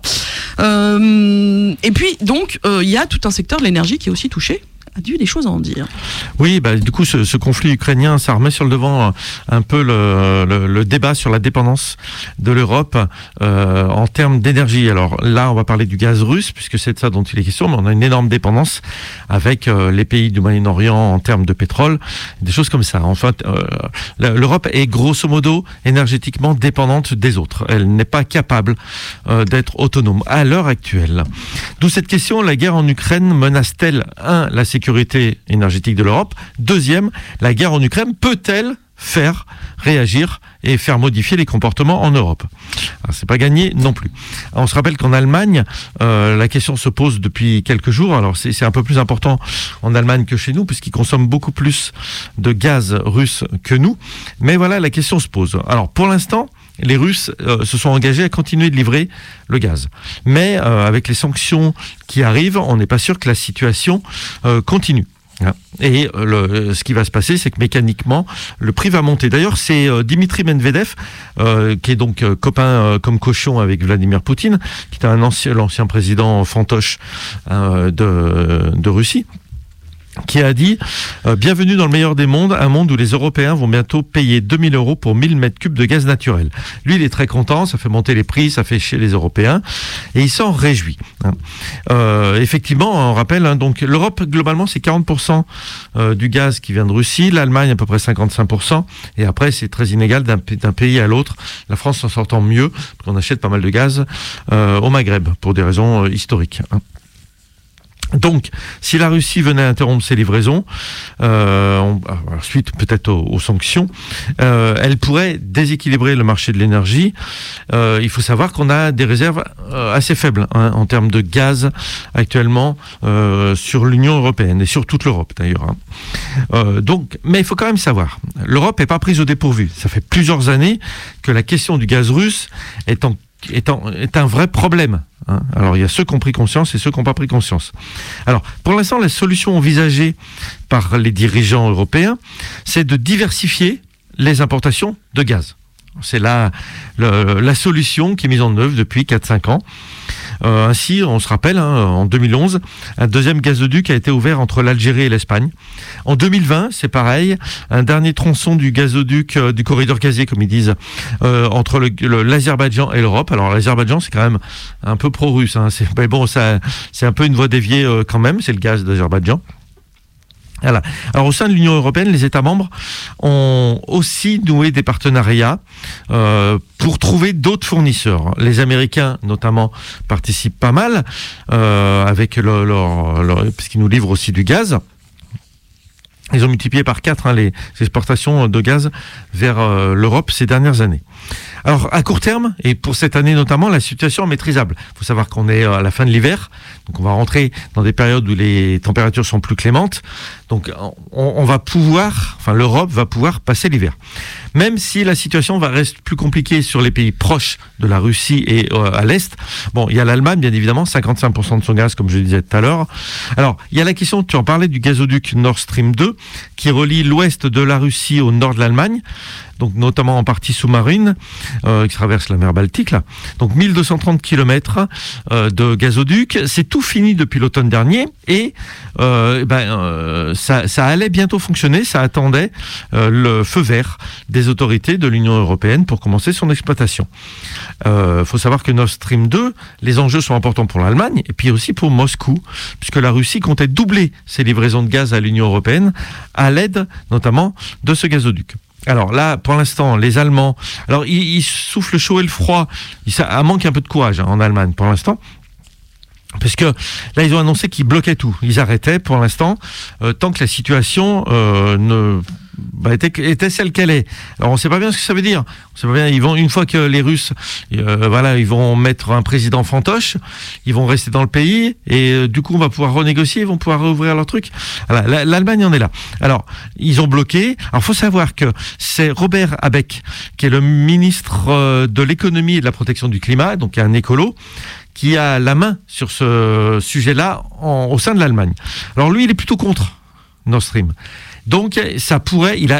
Et puis donc il y a tout un secteur de l'énergie qui est aussi touché. A-t-il des choses à en dire? Oui, du coup, ce conflit ukrainien, ça remet sur le devant un peu le débat sur la dépendance de l'Europe en termes d'énergie. Alors là, on va parler du gaz russe, puisque c'est de ça dont il est question, mais on a une énorme dépendance avec les pays du Moyen-Orient en termes de pétrole, des choses comme ça. En fait, l'Europe est grosso modo énergétiquement dépendante des autres. Elle n'est pas capable d'être autonome à l'heure actuelle. D'où cette question, la guerre en Ukraine menace-t-elle, la sécurité énergétique de l'Europe? Deuxième, la guerre en Ukraine peut-elle faire réagir et faire modifier les comportements en Europe? Alors, c'est pas gagné non plus. Alors, on se rappelle qu'en Allemagne, la question se pose depuis quelques jours. Alors c'est un peu plus important en Allemagne que chez nous, puisqu'ils consomment beaucoup plus de gaz russe que nous. Mais voilà, la question se pose. Alors pour l'instant, les Russes se sont engagés à continuer de livrer le gaz. Mais avec les sanctions qui arrivent, on n'est pas sûr que la situation continue. Et ce qui va se passer, c'est que mécaniquement, le prix va monter. D'ailleurs, c'est Dimitri Medvedev, qui est donc copain comme cochon avec Vladimir Poutine, qui est l'ancien président fantoche de Russie, qui a dit bienvenue dans le meilleur des mondes, un monde où les Européens vont bientôt payer 2000 € pour 1000 mètres cubes de gaz naturel. Lui, il est très content, ça fait monter les prix, ça fait chier les Européens, et il s'en réjouit. Effectivement, on rappelle, donc l'Europe, globalement, c'est 40% du gaz qui vient de Russie, l'Allemagne à peu près 55%, et après, c'est très inégal d'un pays à l'autre. La France s'en sortant mieux, parce qu'on achète pas mal de gaz au Maghreb, pour des raisons historiques. Donc, si la Russie venait à interrompre ses livraisons, suite peut-être aux sanctions, elle pourrait déséquilibrer le marché de l'énergie. Il faut savoir qu'on a des réserves assez faibles en termes de gaz actuellement sur l'Union européenne et sur toute l'Europe d'ailleurs. Donc, mais il faut quand même savoir, l'Europe n'est pas prise au dépourvu. Ça fait plusieurs années que la question du gaz russe est un vrai problème. Alors il y a ceux qui ont pris conscience et ceux qui n'ont pas pris conscience. Alors pour l'instant, la solution envisagée par les dirigeants européens, c'est de diversifier les importations de gaz. C'est la solution qui est mise en œuvre depuis 4-5 ans. Ainsi, on se rappelle, en 2011, un deuxième gazoduc a été ouvert entre l'Algérie et l'Espagne. En 2020, c'est pareil, un dernier tronçon du gazoduc, du corridor gazier, comme ils disent, entre l'Azerbaïdjan et l'Europe. Alors l'Azerbaïdjan, c'est quand même un peu pro-russe, mais bon, c'est un peu une voie déviée quand même, c'est le gaz d'Azerbaïdjan. Voilà. Alors au sein de l'Union européenne, les États membres ont aussi noué des partenariats pour trouver d'autres fournisseurs. Les Américains, notamment, participent pas mal avec parce qu'ils nous livrent aussi du gaz. Ils ont multiplié par 4 les exportations de gaz vers l'Europe ces dernières années. Alors, à court terme, et pour cette année notamment, la situation est maîtrisable. Il faut savoir qu'on est à la fin de l'hiver, donc on va rentrer dans des périodes où les températures sont plus clémentes. Donc, on va pouvoir, l'Europe va pouvoir passer l'hiver. Même si la situation va rester plus compliquée sur les pays proches de la Russie et à l'Est. Bon, il y a l'Allemagne, bien évidemment, 55% de son gaz, comme je le disais tout à l'heure. Alors, il y a la question, tu en parlais, du gazoduc Nord Stream 2, qui relie l'ouest de la Russie au nord de l'Allemagne, donc notamment en partie sous-marine, qui traverse la mer Baltique, là. Donc 1230 km de gazoduc. C'est tout fini depuis l'automne dernier et ça allait bientôt fonctionner. Ça attendait le feu vert des autorités de l'Union européenne pour commencer son exploitation. Faut savoir que Nord Stream 2, les enjeux sont importants pour l'Allemagne et puis aussi pour Moscou, puisque la Russie comptait doubler ses livraisons de gaz à l'Union européenne à l'aide notamment de ce gazoduc. Alors là, pour l'instant, les Allemands, alors ils soufflent le chaud et le froid. Ça manque un peu de courage en Allemagne pour l'instant. Parce que là, ils ont annoncé qu'ils bloquaient tout. Ils arrêtaient pour l'instant, tant que la situation était celle qu'elle est. Alors on ne sait pas bien ce que ça veut dire. On sait pas bien. Une fois que les Russes, ils vont mettre un président fantoche, ils vont rester dans le pays et du coup on va pouvoir renégocier, ils vont pouvoir rouvrir leur truc. Voilà, l'Allemagne en est là. Alors ils ont bloqué. Alors faut savoir que c'est Robert Habeck qui est le ministre de l'économie et de la protection du climat, donc un écolo, qui a la main sur ce sujet-là au sein de l'Allemagne. Alors lui, il est plutôt contre Nord Stream. Donc ça pourrait, il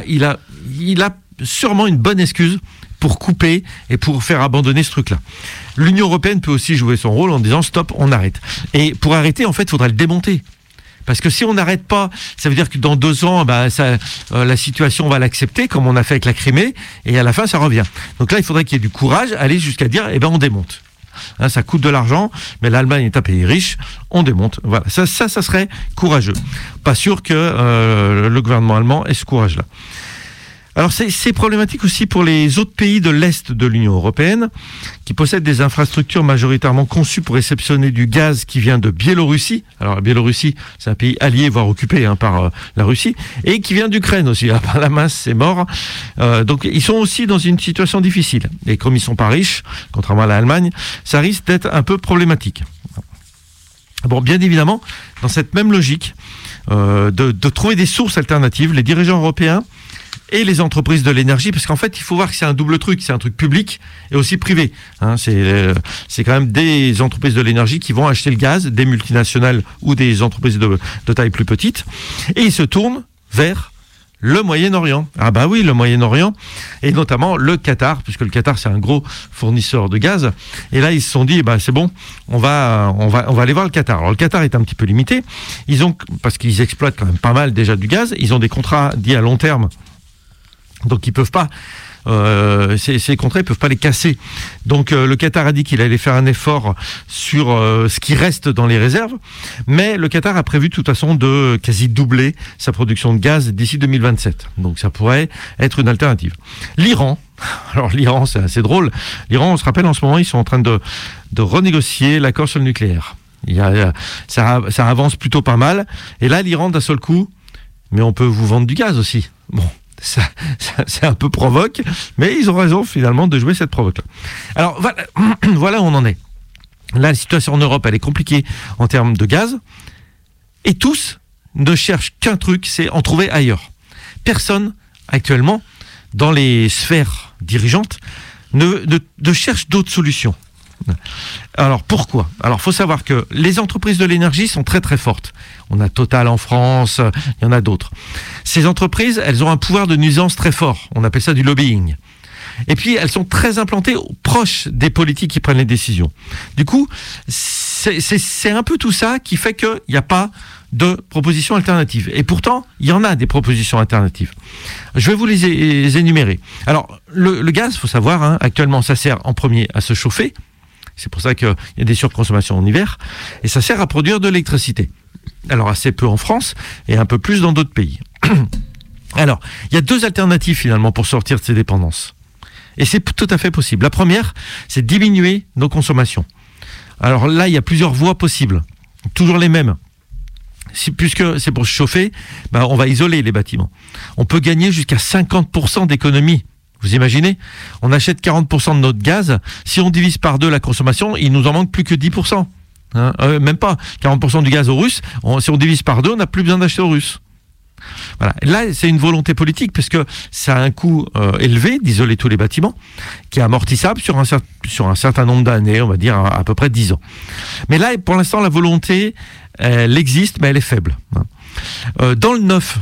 a sûrement une bonne excuse pour couper et pour faire abandonner ce truc-là. L'Union européenne peut aussi jouer son rôle en disant stop, on arrête. Et pour arrêter, en fait, il faudrait le démonter. Parce que si on n'arrête pas, ça veut dire que dans 2 ans, la situation, on va l'accepter, comme on a fait avec la Crimée, et à la fin, ça revient. Donc là, il faudrait qu'il y ait du courage, aller jusqu'à dire, on démonte. Ça coûte de l'argent, mais l'Allemagne est un pays riche, on démonte. Voilà, ça serait courageux. Pas sûr que le gouvernement allemand ait ce courage-là. Alors c'est problématique aussi pour les autres pays de l'Est de l'Union européenne, qui possèdent des infrastructures majoritairement conçues pour réceptionner du gaz qui vient de Biélorussie. Alors la Biélorussie, c'est un pays allié, voire occupé par la Russie, et qui vient d'Ukraine aussi. Par la mince, c'est mort. Donc ils sont aussi dans une situation difficile. Et comme ils sont pas riches, contrairement à l'Allemagne, ça risque d'être un peu problématique. Bon, bien évidemment, dans cette même logique de trouver des sources alternatives, les dirigeants européens et les entreprises de l'énergie, parce qu'en fait, il faut voir que c'est un double truc, c'est un truc public et aussi privé. C'est quand même des entreprises de l'énergie qui vont acheter le gaz, des multinationales ou des entreprises de taille plus petite, et ils se tournent vers le Moyen-Orient. Ah bah oui, le Moyen-Orient, et notamment le Qatar, puisque le Qatar c'est un gros fournisseur de gaz. Et là ils se sont dit, c'est bon, on va aller voir le Qatar. Alors le Qatar est un petit peu limité, parce qu'ils exploitent quand même pas mal déjà du gaz. Ils ont des contrats dits à long terme, donc ils peuvent pas. Ces contrats, ils peuvent pas les casser. Donc le Qatar a dit qu'il allait faire un effort sur ce qui reste dans les réserves, mais le Qatar a prévu de toute façon de quasi doubler sa production de gaz d'ici 2027. Donc ça pourrait être une alternative. L'Iran, alors l'Iran c'est assez drôle. L'Iran, on se rappelle en ce moment, ils sont en train de renégocier l'accord sur le nucléaire. Ça avance plutôt pas mal. Et là l'Iran d'un seul coup, mais on peut vous vendre du gaz aussi. Bon. C'est un peu provoque, mais ils ont raison finalement de jouer cette provoque-là. Alors voilà où on en est. Là, la situation en Europe, elle est compliquée en termes de gaz, et tous ne cherchent qu'un truc, c'est en trouver ailleurs. Personne, actuellement, dans les sphères dirigeantes, ne cherche d'autres solutions. Alors pourquoi ? Alors faut savoir que les entreprises de l'énergie sont très très fortes. On a Total en France, il y en a d'autres. Ces entreprises, elles ont un pouvoir de nuisance très fort. On appelle ça du lobbying. Et puis, elles sont très implantées proches des politiques qui prennent les décisions. Du coup, c'est un peu tout ça qui fait qu'il n'y a pas de propositions alternatives. Et pourtant, il y en a des propositions alternatives. Je vais vous les énumérer. Alors, le gaz, il faut savoir, hein, actuellement, ça sert en premier à se chauffer. C'est pour ça qu'il y a des surconsommations en hiver. Et ça sert à produire de l'électricité. Alors, assez peu en France et un peu plus dans d'autres pays. Alors, il y a 2 alternatives, finalement, pour sortir de ces dépendances. Et c'est tout à fait possible. La première, c'est diminuer nos consommations. Alors là, il y a plusieurs voies possibles. Toujours les mêmes. Puisque c'est pour se chauffer, on va isoler les bâtiments. On peut gagner jusqu'à 50% d'économie. Vous imaginez ? On achète 40% de notre gaz. Si on divise par 2 la consommation, il nous en manque plus que 10%. Hein, même pas 40% du gaz aux Russes. Si on divise par 2, on n'a plus besoin d'acheter aux Russes. Voilà. Là, c'est une volonté politique parce que ça a un coût élevé d'isoler tous les bâtiments, qui est amortissable sur un certain nombre d'années, on va dire à peu près 10 ans. Mais là, pour l'instant, la volonté, elle existe, mais elle est faible. Dans le neuf,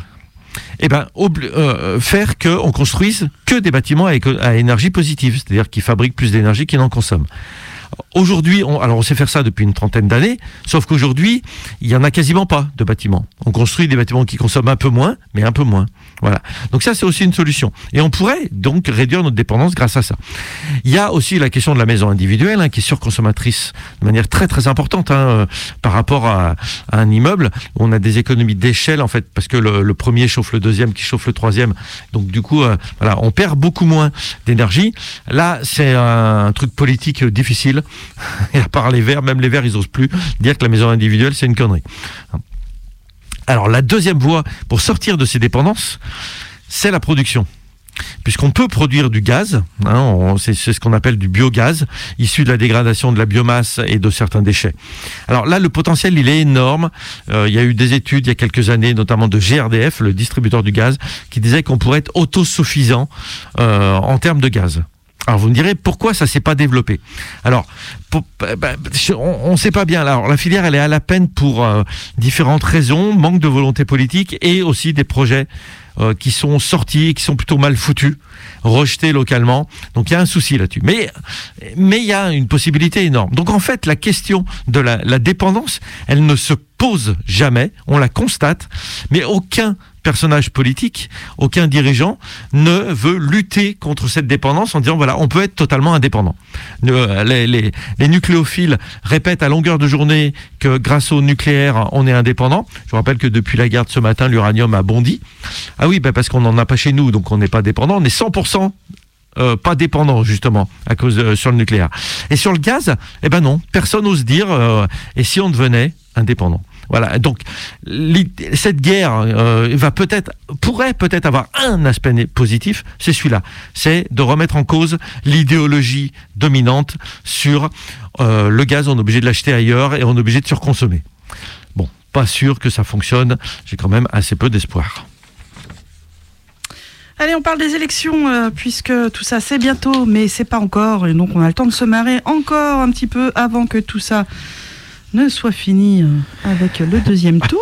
faire qu'on construise que des bâtiments à énergie positive, c'est-à-dire qui fabriquent plus d'énergie qu'ils n'en consomment. Aujourd'hui, on sait faire ça depuis une trentaine d'années, sauf qu'aujourd'hui, il n'y en a quasiment pas de bâtiments. On construit des bâtiments qui consomment un peu moins, mais un peu moins. Voilà. Donc ça, c'est aussi une solution. Et on pourrait donc réduire notre dépendance grâce à ça. Il y a aussi la question de la maison individuelle, hein, qui est surconsommatrice de manière très très importante par rapport à un immeuble. On a des économies d'échelle, en fait, parce que le premier chauffe le deuxième, qui chauffe le troisième. Donc du coup, on perd beaucoup moins d'énergie. Là, c'est un truc politique difficile. Et à part les Verts, même les Verts, ils n'osent plus dire que la maison individuelle, c'est une connerie. Alors, la deuxième voie pour sortir de ces dépendances, c'est la production. Puisqu'on peut produire du gaz, hein, c'est ce qu'on appelle du biogaz, issu de la dégradation de la biomasse et de certains déchets. Alors là, le potentiel, il est énorme. Il y a eu des études il y a quelques années, notamment de GRDF, le distributeur du gaz, qui disait qu'on pourrait être autosuffisant en termes de gaz. Alors vous me direz, pourquoi ça s'est pas développé ? Alors, on ne sait pas bien. Alors la filière, elle est à la peine pour différentes raisons, manque de volonté politique et aussi des projets qui sont sortis et qui sont plutôt mal foutus, rejetés localement. Donc il y a un souci là-dessus. Mais il y a une possibilité énorme. Donc en fait, la question de la dépendance, elle ne se pose jamais, on la constate, mais aucun personnage politique, aucun dirigeant ne veut lutter contre cette dépendance en disant voilà, on peut être totalement indépendant. Les nucléophiles répètent à longueur de journée que grâce au nucléaire, on est indépendant. Je vous rappelle que depuis la guerre de ce matin, l'uranium a bondi. Ah oui, parce qu'on n'en a pas chez nous, donc on n'est pas dépendant. On est 100% pas dépendant, justement, à cause sur le nucléaire. Et sur le gaz, non, personne n'ose dire et si on devenait indépendant. Voilà, donc cette guerre pourrait peut-être avoir un aspect positif, c'est celui-là, c'est de remettre en cause l'idéologie dominante sur le gaz, on est obligé de l'acheter ailleurs et on est obligé de surconsommer. Bon, pas sûr que ça fonctionne, j'ai quand même assez peu d'espoir. Allez, on parle des élections, puisque tout ça c'est bientôt, mais c'est pas encore, et donc on a le temps de se marrer encore un petit peu avant que tout ça ne soit fini avec le deuxième tour.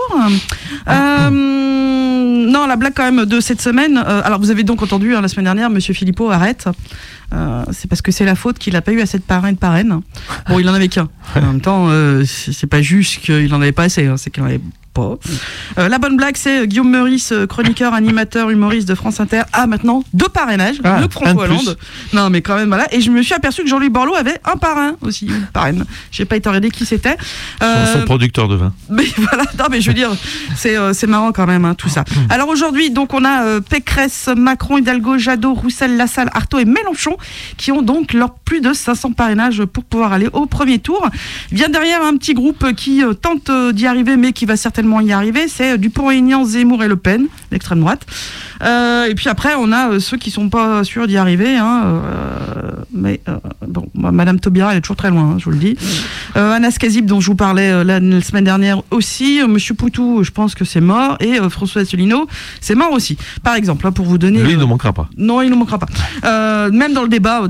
Non, la blague quand même de cette semaine. Alors vous avez donc entendu la semaine dernière, Monsieur Philippot arrête. C'est parce que c'est la faute qu'il n'a pas eu assez de parrain et de parraine. Bon, il en avait qu'un. En même temps, c'est pas juste qu'il en avait pas assez, c'est qu'il en avait pas. La bonne blague, c'est Guillaume Meurice, chroniqueur, animateur, humoriste de France Inter, a maintenant 2 parrainages, mieux que François Hollande. Non, mais quand même, voilà. Et je me suis aperçu que Jean-Louis Borloo avait un parrain aussi, une parraine. J'ai pas été regardé qui c'était. Son producteur de vin. Mais voilà, non, mais je veux dire, c'est marrant quand même, hein, tout ça. Alors aujourd'hui, donc on a Pécresse, Macron, Hidalgo, Jadot, Roussel, Lassalle, Artaud et Mélenchon qui ont donc leurs plus de 500 parrainages pour pouvoir aller au premier tour. Bien derrière, un petit groupe qui tente d'y arriver, mais qui va certainement y arriver, c'est Dupont-Aignan, Zemmour et Le Pen, l'extrême droite. Et puis après, on a ceux qui sont pas sûrs d'y arriver, hein, mais bon, Madame Taubira, elle est toujours très loin, hein, je vous le dis. Anas Kazib, dont je vous parlais la semaine dernière aussi. Monsieur Poutou, je pense que c'est mort. Et François Asselineau, c'est mort aussi. Par exemple, hein, pour vous donner... Lui, il ne manquera pas. Non, il ne manquera pas. Même dans le débat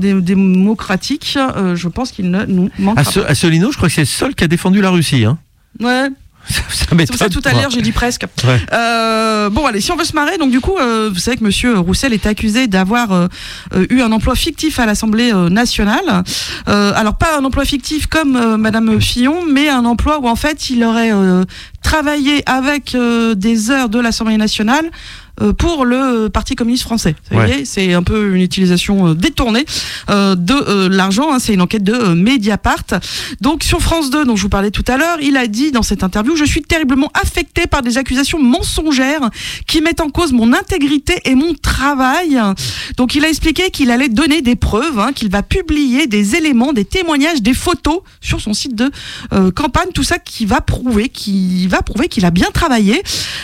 démocratique, je pense qu'il ne nous manquera pas. Asselineau, je crois que c'est le seul qui a défendu la Russie. Hein. Ouais. Ça m'étonne. C'est pour ça tout à l'heure j'ai dit presque. Ouais. Bon allez, si on veut se marrer, donc du coup, vous savez que Monsieur Roussel est accusé d'avoir eu un emploi fictif à l'Assemblée nationale. Alors pas un emploi fictif comme Madame Fillon, mais un emploi où en fait il aurait travaillé avec des heures de l'Assemblée nationale pour le Parti communiste français. Vous voyez, c'est un peu une utilisation détournée de l'argent. Hein, c'est une enquête de Mediapart. Donc sur France 2, dont je vous parlais tout à l'heure, il a dit dans cette interview: je suis terriblement affecté par des accusations mensongères qui mettent en cause mon intégrité et mon travail. Donc il a expliqué qu'il allait donner des preuves, hein, qu'il va publier des éléments, des témoignages, des photos sur son site de campagne, tout ça qui va prouver qu'il a bien travaillé.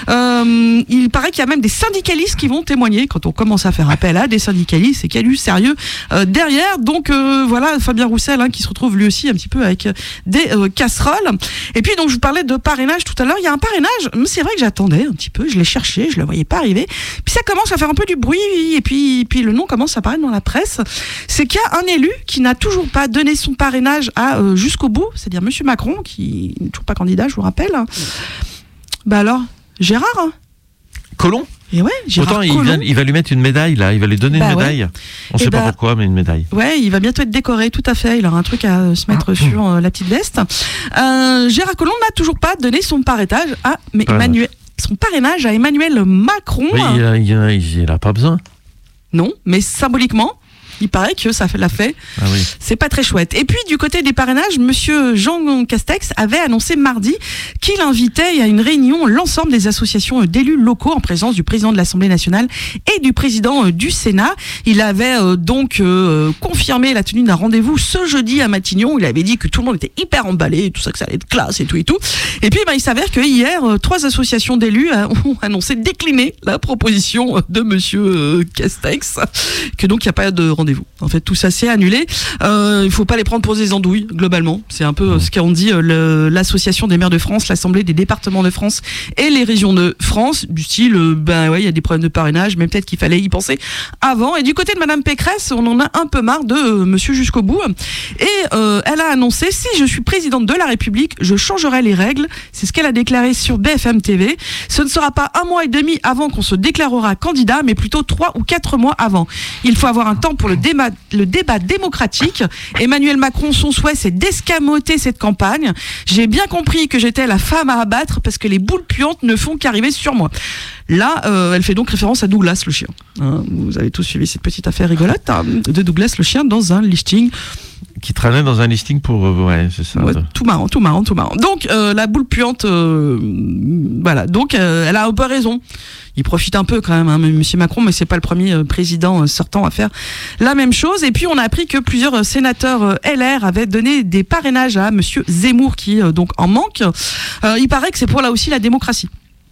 Il paraît qu'il y a même des syndicalistes qui vont témoigner. Quand on commence à faire appel à des syndicalistes, c'est qu'il y a du sérieux derrière. Donc voilà, Fabien Roussel, hein, qui se retrouve lui aussi un petit peu avec des casseroles. Et puis donc je vous parlais de parrainage tout à l'heure. Il y a un parrainage, c'est vrai que j'attendais un petit peu, je l'ai cherché, je le voyais pas arriver. Puis ça commence à faire un peu du bruit et puis le nom commence à apparaître dans la presse. C'est qu'il y a un élu qui n'a toujours pas donné son parrainage jusqu'au bout, c'est-à-dire Monsieur Macron, qui n'est toujours pas candidat, je vous rappelle. Bah alors, Gérard, hein. Collomb. Et ouais, Gérard Collomb. Il va lui mettre une médaille là, il va lui donner une médaille. Ouais. On ne sait pas pourquoi, mais une médaille. Ouais, il va bientôt être décoré, tout à fait. Il aura un truc à se mettre sur la petite veste. Gérard Collomb n'a toujours pas donné son parrainage à Emmanuel Macron. Oui, il n'a pas besoin. Non, mais symboliquement, il paraît que ça l'a fait. Ah oui. C'est pas très chouette. Et puis, du côté des parrainages, Monsieur Jean Castex avait annoncé mardi qu'il invitait à une réunion l'ensemble des associations d'élus locaux en présence du président de l'Assemblée nationale et du président du Sénat. Il avait donc confirmé la tenue d'un rendez-vous ce jeudi à Matignon. Il avait dit que tout le monde était hyper emballé, tout ça, que ça allait être classe et tout et tout. Et puis, il s'avère que hier, 3 associations d'élus ont annoncé décliner la proposition de Monsieur Castex, que donc il n'y a pas de rendez-vous. En fait, tout ça s'est annulé. Il faut pas les prendre pour des andouilles, globalement. C'est un peu ce qu'ont dit l'Association des maires de France, l'Assemblée des départements de France et les régions de France, du style, il y a des problèmes de parrainage, mais peut-être qu'il fallait y penser avant. Et du côté de Madame Pécresse, on en a un peu marre de Monsieur Jusqu'au bout. Et elle a annoncé: si je suis présidente de la République, je changerai les règles. C'est ce qu'elle a déclaré sur BFM TV. Ce ne sera pas 1 mois et demi avant qu'on se déclarera candidat, mais plutôt 3 ou 4 mois avant. Il faut avoir un temps pour le débat démocratique. Emmanuel Macron, son souhait, c'est d'escamoter cette campagne. J'ai bien compris que j'étais la femme à abattre parce que les boules puantes ne font qu'arriver sur moi. Là, elle fait donc référence à Douglas le chien. Hein, vous avez tous suivi cette petite affaire rigolote de Douglas le chien dans un listing. Qui traînait dans un listing pour... c'est ça. Ouais, tout marrant. Donc, la boule puante, voilà. Donc, elle a un peu raison. Il profite un peu quand même, hein, Monsieur Macron, mais c'est pas le premier président sortant à faire la même chose. Et puis, on a appris que plusieurs sénateurs LR avaient donné des parrainages à Monsieur Zemmour, qui donc en manque. Il paraît que c'est pour là aussi la démocratie.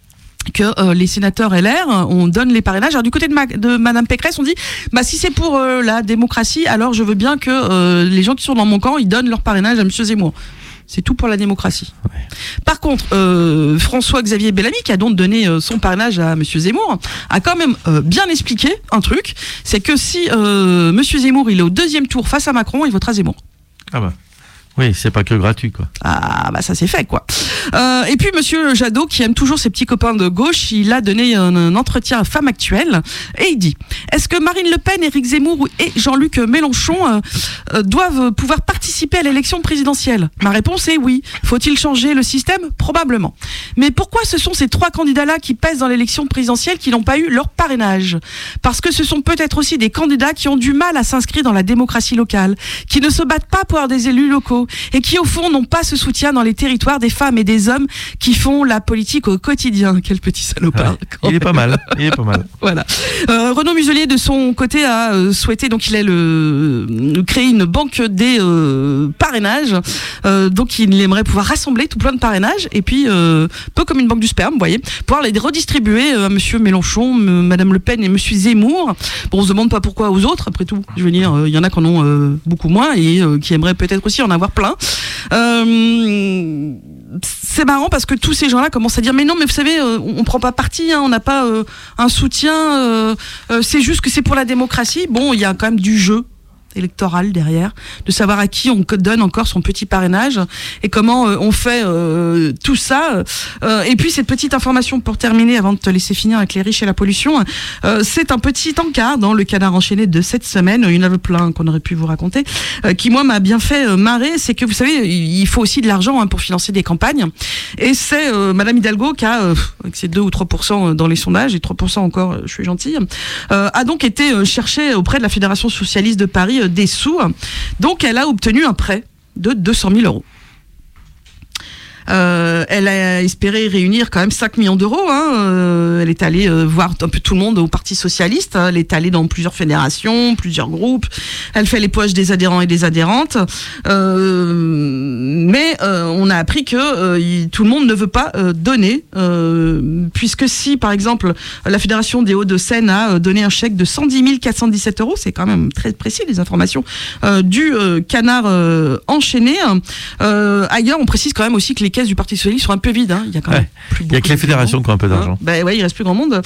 Que les sénateurs LR, on donne les parrainages. Alors du côté de Madame Pécresse, on dit si c'est pour la démocratie, alors je veux bien que les gens qui sont dans mon camp, ils donnent leur parrainage à Monsieur Zemmour. C'est tout pour la démocratie. Ouais. Par contre, François-Xavier Bellamy, qui a donc donné son parrainage à Monsieur Zemmour, a quand même bien expliqué un truc, c'est que si Monsieur Zemmour il est au 2e tour face à Macron, il votera Zemmour. Ah bah. Oui, c'est pas que gratuit, quoi. Ah, ça c'est fait, quoi. Et puis, Monsieur Jadot, qui aime toujours ses petits copains de gauche, il a donné un entretien à Femme Actuelle, et il dit: est-ce que Marine Le Pen, Éric Zemmour et Jean-Luc Mélenchon doivent pouvoir participer à l'élection présidentielle? Ma réponse est oui. Faut-il changer le système? Probablement. Mais pourquoi ce sont ces 3 candidats-là qui pèsent dans l'élection présidentielle qui n'ont pas eu leur parrainage? Parce que ce sont peut-être aussi des candidats qui ont du mal à s'inscrire dans la démocratie locale, qui ne se battent pas pour avoir des élus locaux, et qui au fond n'ont pas ce soutien dans les territoires des femmes et des hommes qui font la politique au quotidien. Quel petit salopard. Ouais, il est pas mal. Voilà. Renaud Muselier de son côté a souhaité, donc il a créé une banque des parrainages, donc il aimerait pouvoir rassembler tout plein de parrainages et puis peu comme une banque du sperme, vous voyez, pouvoir les redistribuer à Monsieur Mélenchon, Madame Le Pen et Monsieur Zemmour. Bon, on se demande pas pourquoi aux autres, après tout. Je veux dire, il y en a qui en ont beaucoup moins et qui aimeraient peut-être aussi en avoir plein. C'est marrant parce que tous ces gens-là commencent à dire mais non, mais vous savez, on prend pas parti, hein, on n'a pas un soutien, c'est juste que c'est pour la démocratie. Bon, il y a quand même du jeu électorale derrière, de savoir à qui on donne encore son petit parrainage et comment on fait tout ça. Et puis cette petite information pour terminer, avant de te laisser finir avec les riches et la pollution, c'est un petit encart dans le Canard enchaîné de cette semaine. Il y en avait plein qu'on aurait pu vous raconter, qui moi m'a bien fait marrer. C'est que vous savez, il faut aussi de l'argent pour financer des campagnes. Et c'est Madame Hidalgo qui a, avec ses 2 ou 3% dans les sondages, et 3% encore, je suis gentille, a donc été chercher auprès de la Fédération socialiste de Paris des sous. Donc elle a obtenu un prêt de 200 000 euros. Elle a espéré réunir quand même 5 millions d'euros. Elle est allée voir un peu tout le monde au Parti Socialiste. Elle est allée dans plusieurs fédérations, plusieurs groupes. Elle fait les poches des adhérents et des adhérentes. Mais on a appris que tout le monde ne veut pas donner. Puisque si, par exemple, la Fédération des Hauts-de-Seine a donné un chèque de 110 417 euros, c'est quand même très précis les informations, du Canard enchaîné. Ailleurs, on précise quand même aussi que les caisses du Parti Socialiste sont un peu vides. Il y a quand même plus il y a que les fédérations qui ont un peu d'argent. Il reste plus grand monde.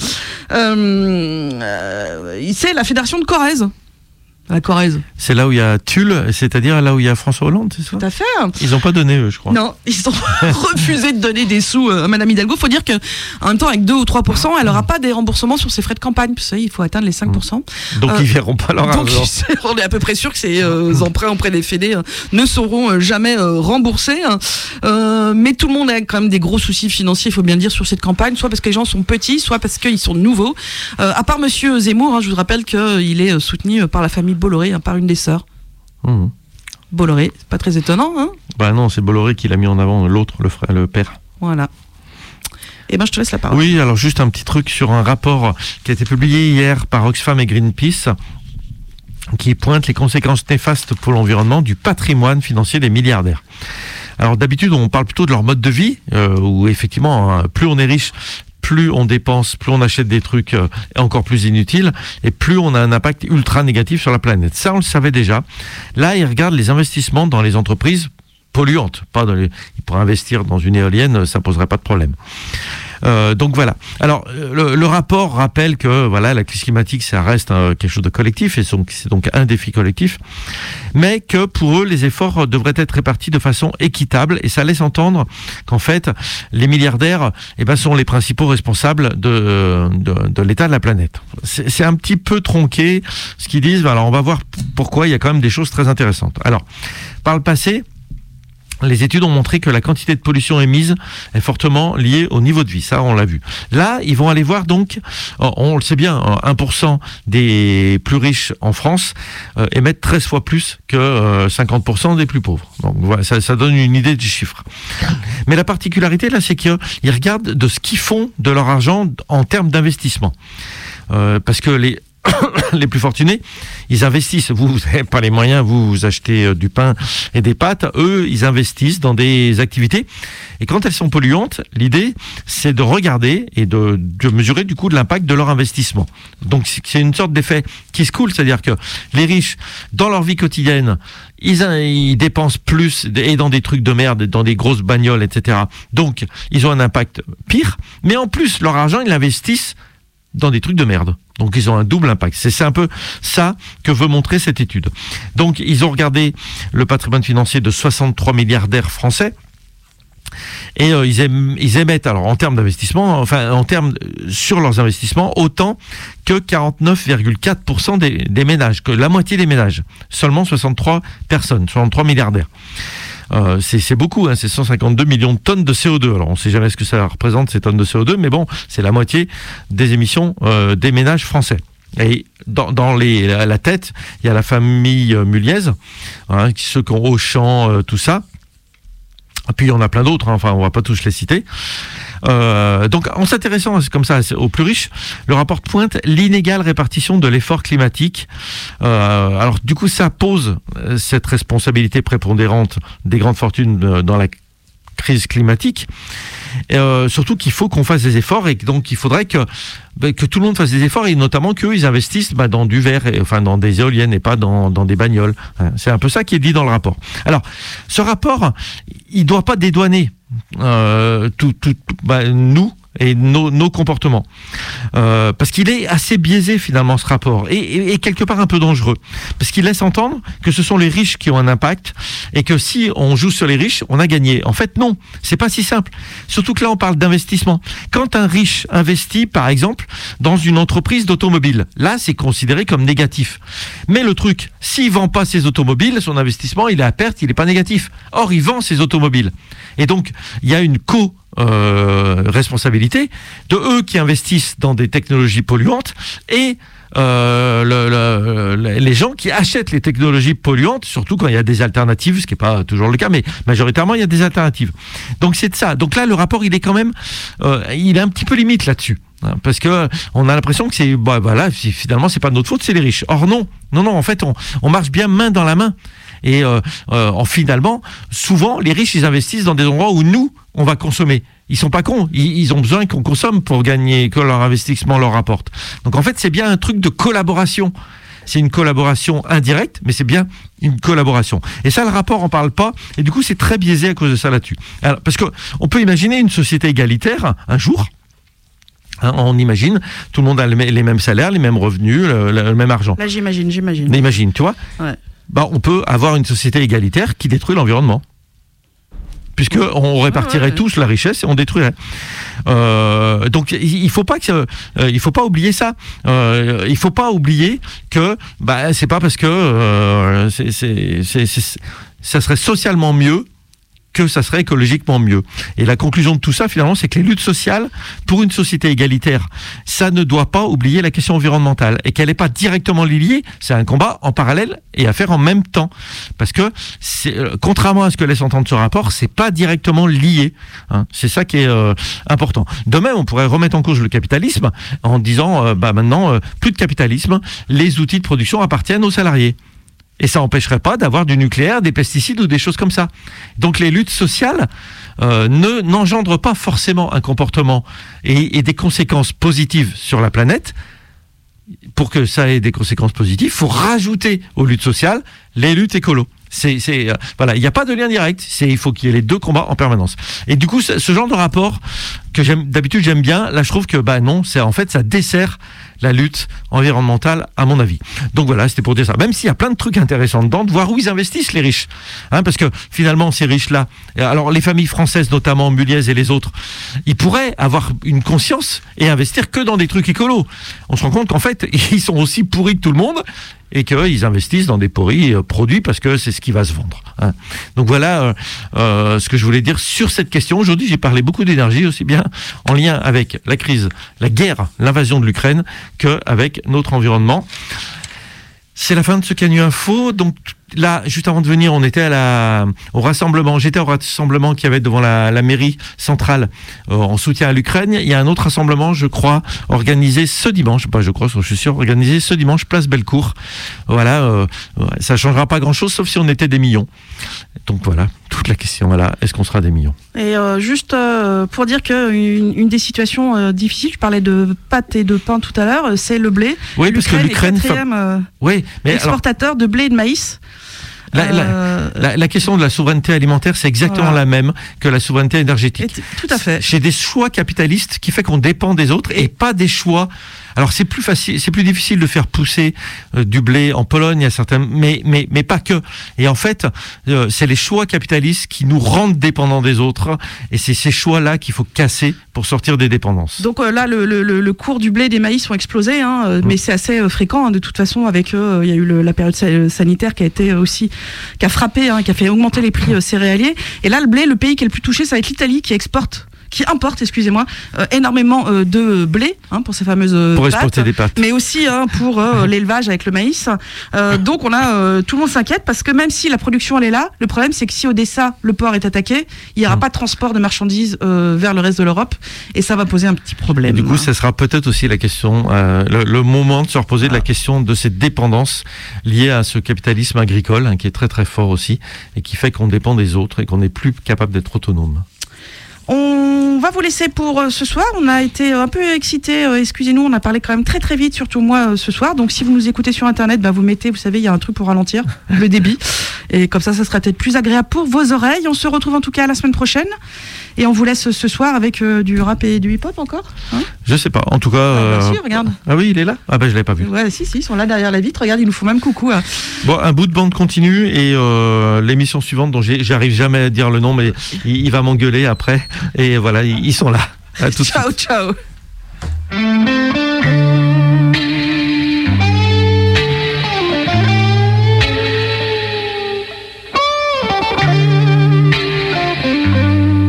C'est la fédération de Corrèze. La Corrèze. C'est là où il y a Tulle, c'est-à-dire là où il y a François Hollande, c'est ça ? Tout à fait. Ils n'ont pas donné, eux, je crois. Non, ils ont refusé de donner des sous à Madame Hidalgo. Il faut dire qu'en même temps, avec 2 ou 3%, elle n'aura pas des remboursements sur ses frais de campagne. Vous savez, il faut atteindre les 5%. Donc ils ne verront pas leur argent. On est à peu près sûr que ces emprunts auprès des fédés ne seront jamais remboursés. Mais tout le monde a quand même des gros soucis financiers, il faut bien le dire, sur cette campagne, soit parce que les gens sont petits, soit parce qu'ils sont nouveaux. À part Monsieur Zemmour, je vous rappelle qu'il est soutenu par la famille Bolloré, par une des sœurs. Bolloré, c'est pas très étonnant, hein ? Bah non, c'est Bolloré qui l'a mis en avant, l'autre, le frère, le père. Voilà. Eh ben, je te laisse la parole. Oui, alors juste un petit truc sur un rapport qui a été publié hier par Oxfam et Greenpeace, qui pointe les conséquences néfastes pour l'environnement du patrimoine financier des milliardaires. Alors d'habitude, on parle plutôt de leur mode de vie, où effectivement, plus on est riche, plus on dépense, plus on achète des trucs encore plus inutiles, et plus on a un impact ultra négatif sur la planète. Ça, on le savait déjà. Là, ils regardent les investissements dans les entreprises polluantes. Ils pourraient investir dans une éolienne, ça poserait pas de problème. Donc voilà. Alors le rapport rappelle que voilà, la crise climatique, ça reste quelque chose de collectif, et c'est donc un défi collectif, mais que pour eux les efforts devraient être répartis de façon équitable, et ça laisse entendre qu'en fait les milliardaires sont les principaux responsables de l'état de la planète. C'est un petit peu tronqué ce qu'ils disent. Alors on va voir pourquoi. Il y a quand même des choses très intéressantes. Alors par le passé, les études ont montré que la quantité de pollution émise est fortement liée au niveau de vie. Ça, on l'a vu. Là, ils vont aller voir donc, on le sait bien, 1% des plus riches en France émettent 13 fois plus que 50% des plus pauvres. Donc voilà, ça donne une idée du chiffre. Mais la particularité, là, c'est qu'ils regardent de ce qu'ils font de leur argent en termes d'investissement. Parce que les plus fortunés, ils investissent. Vous n'avez pas les moyens, vous achetez du pain et des pâtes. Eux, ils investissent dans des activités. Et quand elles sont polluantes, l'idée, c'est de regarder et de mesurer du coup de l'impact de leur investissement. Donc, c'est une sorte d'effet qui se coule, c'est-à-dire que les riches, dans leur vie quotidienne, ils dépensent plus et dans des trucs de merde, dans des grosses bagnoles, etc. Donc, ils ont un impact pire. Mais en plus, leur argent, ils l'investissent dans des trucs de merde. Donc ils ont un double impact. C'est un peu ça que veut montrer cette étude. Donc ils ont regardé le patrimoine financier de 63 milliardaires français, et ils émettent, alors en termes d'investissement, enfin en termes sur leurs investissements, autant que 49,4% des ménages, que la moitié des ménages. Seulement 63 personnes, 63 milliardaires. C'est beaucoup, c'est 152 millions de tonnes de CO2. Alors on ne sait jamais ce que ça représente, ces tonnes de CO2, mais bon, c'est la moitié des émissions des ménages français. Et dans la tête, il y a la famille Muliez, ceux qui ont Auchan, tout ça. Et puis il y en a plein d'autres, enfin on va pas tous les citer. Donc en s'intéressant comme ça aux plus riches, le rapport pointe l'inégale répartition de l'effort climatique. Alors du coup ça pose cette responsabilité prépondérante des grandes fortunes dans la crise climatique. Surtout qu'il faut qu'on fasse des efforts, et donc il faudrait que tout le monde fasse des efforts, et notamment qu'eux ils investissent dans du verre, enfin dans des éoliennes et pas dans des bagnoles. C'est un peu ça qui est dit dans le rapport. Alors ce rapport, il doit pas dédouaner nous, et nos comportements. Parce qu'il est assez biaisé finalement ce rapport et quelque part un peu dangereux. Parce qu'il laisse entendre que ce sont les riches qui ont un impact et que si on joue sur les riches, on a gagné. En fait, non, c'est pas si simple. Surtout que là, on parle d'investissement. Quand un riche investit, par exemple, dans une entreprise d'automobile, là, c'est considéré comme négatif. Mais le truc, s'il vend pas ses automobiles, son investissement, il est à perte, il n'est pas négatif. Or, il vend ses automobiles. Et donc, il y a une responsabilité de eux qui investissent dans des technologies polluantes et les gens qui achètent les technologies polluantes, surtout quand il y a des alternatives, ce qui n'est pas toujours le cas, mais majoritairement il y a des alternatives. Donc c'est de ça. Donc là le rapport il est quand même, il est un petit peu limite là-dessus. Parce que on a l'impression que c'est, finalement c'est pas de notre faute, c'est les riches. Or non, en fait on marche bien main dans la main. Et finalement, souvent, les riches, ils investissent dans des endroits où nous, on va consommer. Ils sont pas cons. Ils ont besoin qu'on consomme pour gagner, que leur investissement leur rapporte. Donc en fait, c'est bien un truc de collaboration. C'est une collaboration indirecte, mais c'est bien une collaboration. Et ça, le rapport en parle pas. Et du coup, c'est très biaisé à cause de ça là-dessus. Alors, parce qu'on peut imaginer une société égalitaire un jour. On imagine, tout le monde a les mêmes salaires, les mêmes revenus, le même argent. Là, j'imagine. Mais imagine, tu vois. Ouais. On peut avoir une société égalitaire qui détruit l'environnement. Puisqu'on répartirait tous la richesse et on détruirait. Donc il faut pas oublier ça. Il faut pas oublier que c'est pas parce que ça serait socialement mieux que ça serait écologiquement mieux. Et la conclusion de tout ça, finalement, c'est que les luttes sociales, pour une société égalitaire, ça ne doit pas oublier la question environnementale. Et qu'elle n'est pas directement liée, c'est un combat en parallèle et à faire en même temps. Parce que, contrairement à ce que laisse entendre ce rapport, c'est pas directement lié. C'est ça qui est important. De même, on pourrait remettre en cause le capitalisme en disant, maintenant, plus de capitalisme, les outils de production appartiennent aux salariés. Et ça n'empêcherait pas d'avoir du nucléaire, des pesticides ou des choses comme ça. Donc les luttes sociales n'engendrent pas forcément un comportement et des conséquences positives sur la planète. Pour que ça ait des conséquences positives, il faut rajouter aux luttes sociales les luttes écolo. Voilà, il n'y a pas de lien direct. Il faut qu'il y ait les deux combats en permanence. Et du coup, ce genre de rapport que d'habitude j'aime bien, là je trouve que non, ça dessert la lutte environnementale à mon avis. Donc voilà, c'était pour dire ça. Même s'il y a plein de trucs intéressants dedans, de voir où ils investissent les riches, parce que finalement ces riches-là, alors les familles françaises notamment, Muliez et les autres, ils pourraient avoir une conscience et investir que dans des trucs écolos. On se rend compte qu'en fait ils sont aussi pourris que tout le monde. Et qu'ils investissent dans des produits parce que c'est ce qui va se vendre. Donc voilà ce que je voulais dire sur cette question. Aujourd'hui, j'ai parlé beaucoup d'énergie, aussi bien en lien avec la crise, la guerre, l'invasion de l'Ukraine, qu'avec notre environnement. C'est la fin de ce Canu Info. Donc là, juste avant de venir, on était au rassemblement. J'étais au rassemblement qu'il y avait devant la mairie centrale en soutien à l'Ukraine. Il y a un autre rassemblement, je crois, organisé ce dimanche. Je suis sûr, organisé ce dimanche, place Bellecour. Voilà, ça changera pas grand-chose, sauf si on était des millions. Donc voilà, toute la question, est-ce qu'on sera des millions ? Et juste pour dire qu'une des situations difficiles, je parlais de pâtes et de pain tout à l'heure, c'est le blé. Oui, parce que l'Ukraine est quatrième exportateur de blé et de maïs. La question de la souveraineté alimentaire, c'est exactement la même que la souveraineté énergétique. Tout à fait. C'est des choix capitalistes qui fait qu'on dépend des autres et pas des choix. Alors c'est plus facile, c'est plus difficile de faire pousser du blé en Pologne, il y a certains, mais pas que. Et en fait, c'est les choix capitalistes qui nous rendent dépendants des autres, et c'est ces choix-là qu'il faut casser pour sortir des dépendances. Donc là, le cours du blé et des maïs ont explosé, mais c'est assez fréquent. De toute façon, avec eux, il y a eu la période sanitaire qui a frappé, qui a fait augmenter les prix céréaliers. Et là, le blé, le pays qui est le plus touché, ça va être l'Italie qui importe, énormément de blé pour ces fameuses pour exporter des pâtes, mais aussi pour l'élevage avec le maïs. Donc on a tout le monde s'inquiète parce que même si la production elle est là, le problème c'est que si Odessa, le port est attaqué, il n'y aura pas de transport de marchandises vers le reste de l'Europe et ça va poser un petit problème. Et du coup, ça sera peut-être aussi la question, le moment de se reposer de la question de cette dépendance liée à ce capitalisme agricole qui est très très fort aussi et qui fait qu'on dépend des autres et qu'on n'est plus capable d'être autonome. On va vous laisser pour ce soir. On a été un peu excités, excusez-nous, on a parlé quand même très très vite, surtout moi ce soir. Donc si vous nous écoutez sur internet, vous mettez, vous savez, il y a un truc pour ralentir le débit. Et comme ça sera peut-être plus agréable pour vos oreilles. On se retrouve en tout cas la semaine prochaine. Et on vous laisse ce soir avec du rap et du hip-hop encore, hein? Je sais pas, en tout cas... Bien sûr, regarde. Ah oui, il est là? Ah ben je l'avais pas vu. Ouais, si, ils sont là derrière la vitre, regarde, ils nous font même coucou. Hein. Bon, un bout de bande continue et l'émission suivante dont j'arrive jamais à dire le nom, mais il va m'engueuler après. Et voilà, ils sont là. À tout de suite. Ciao, ciao.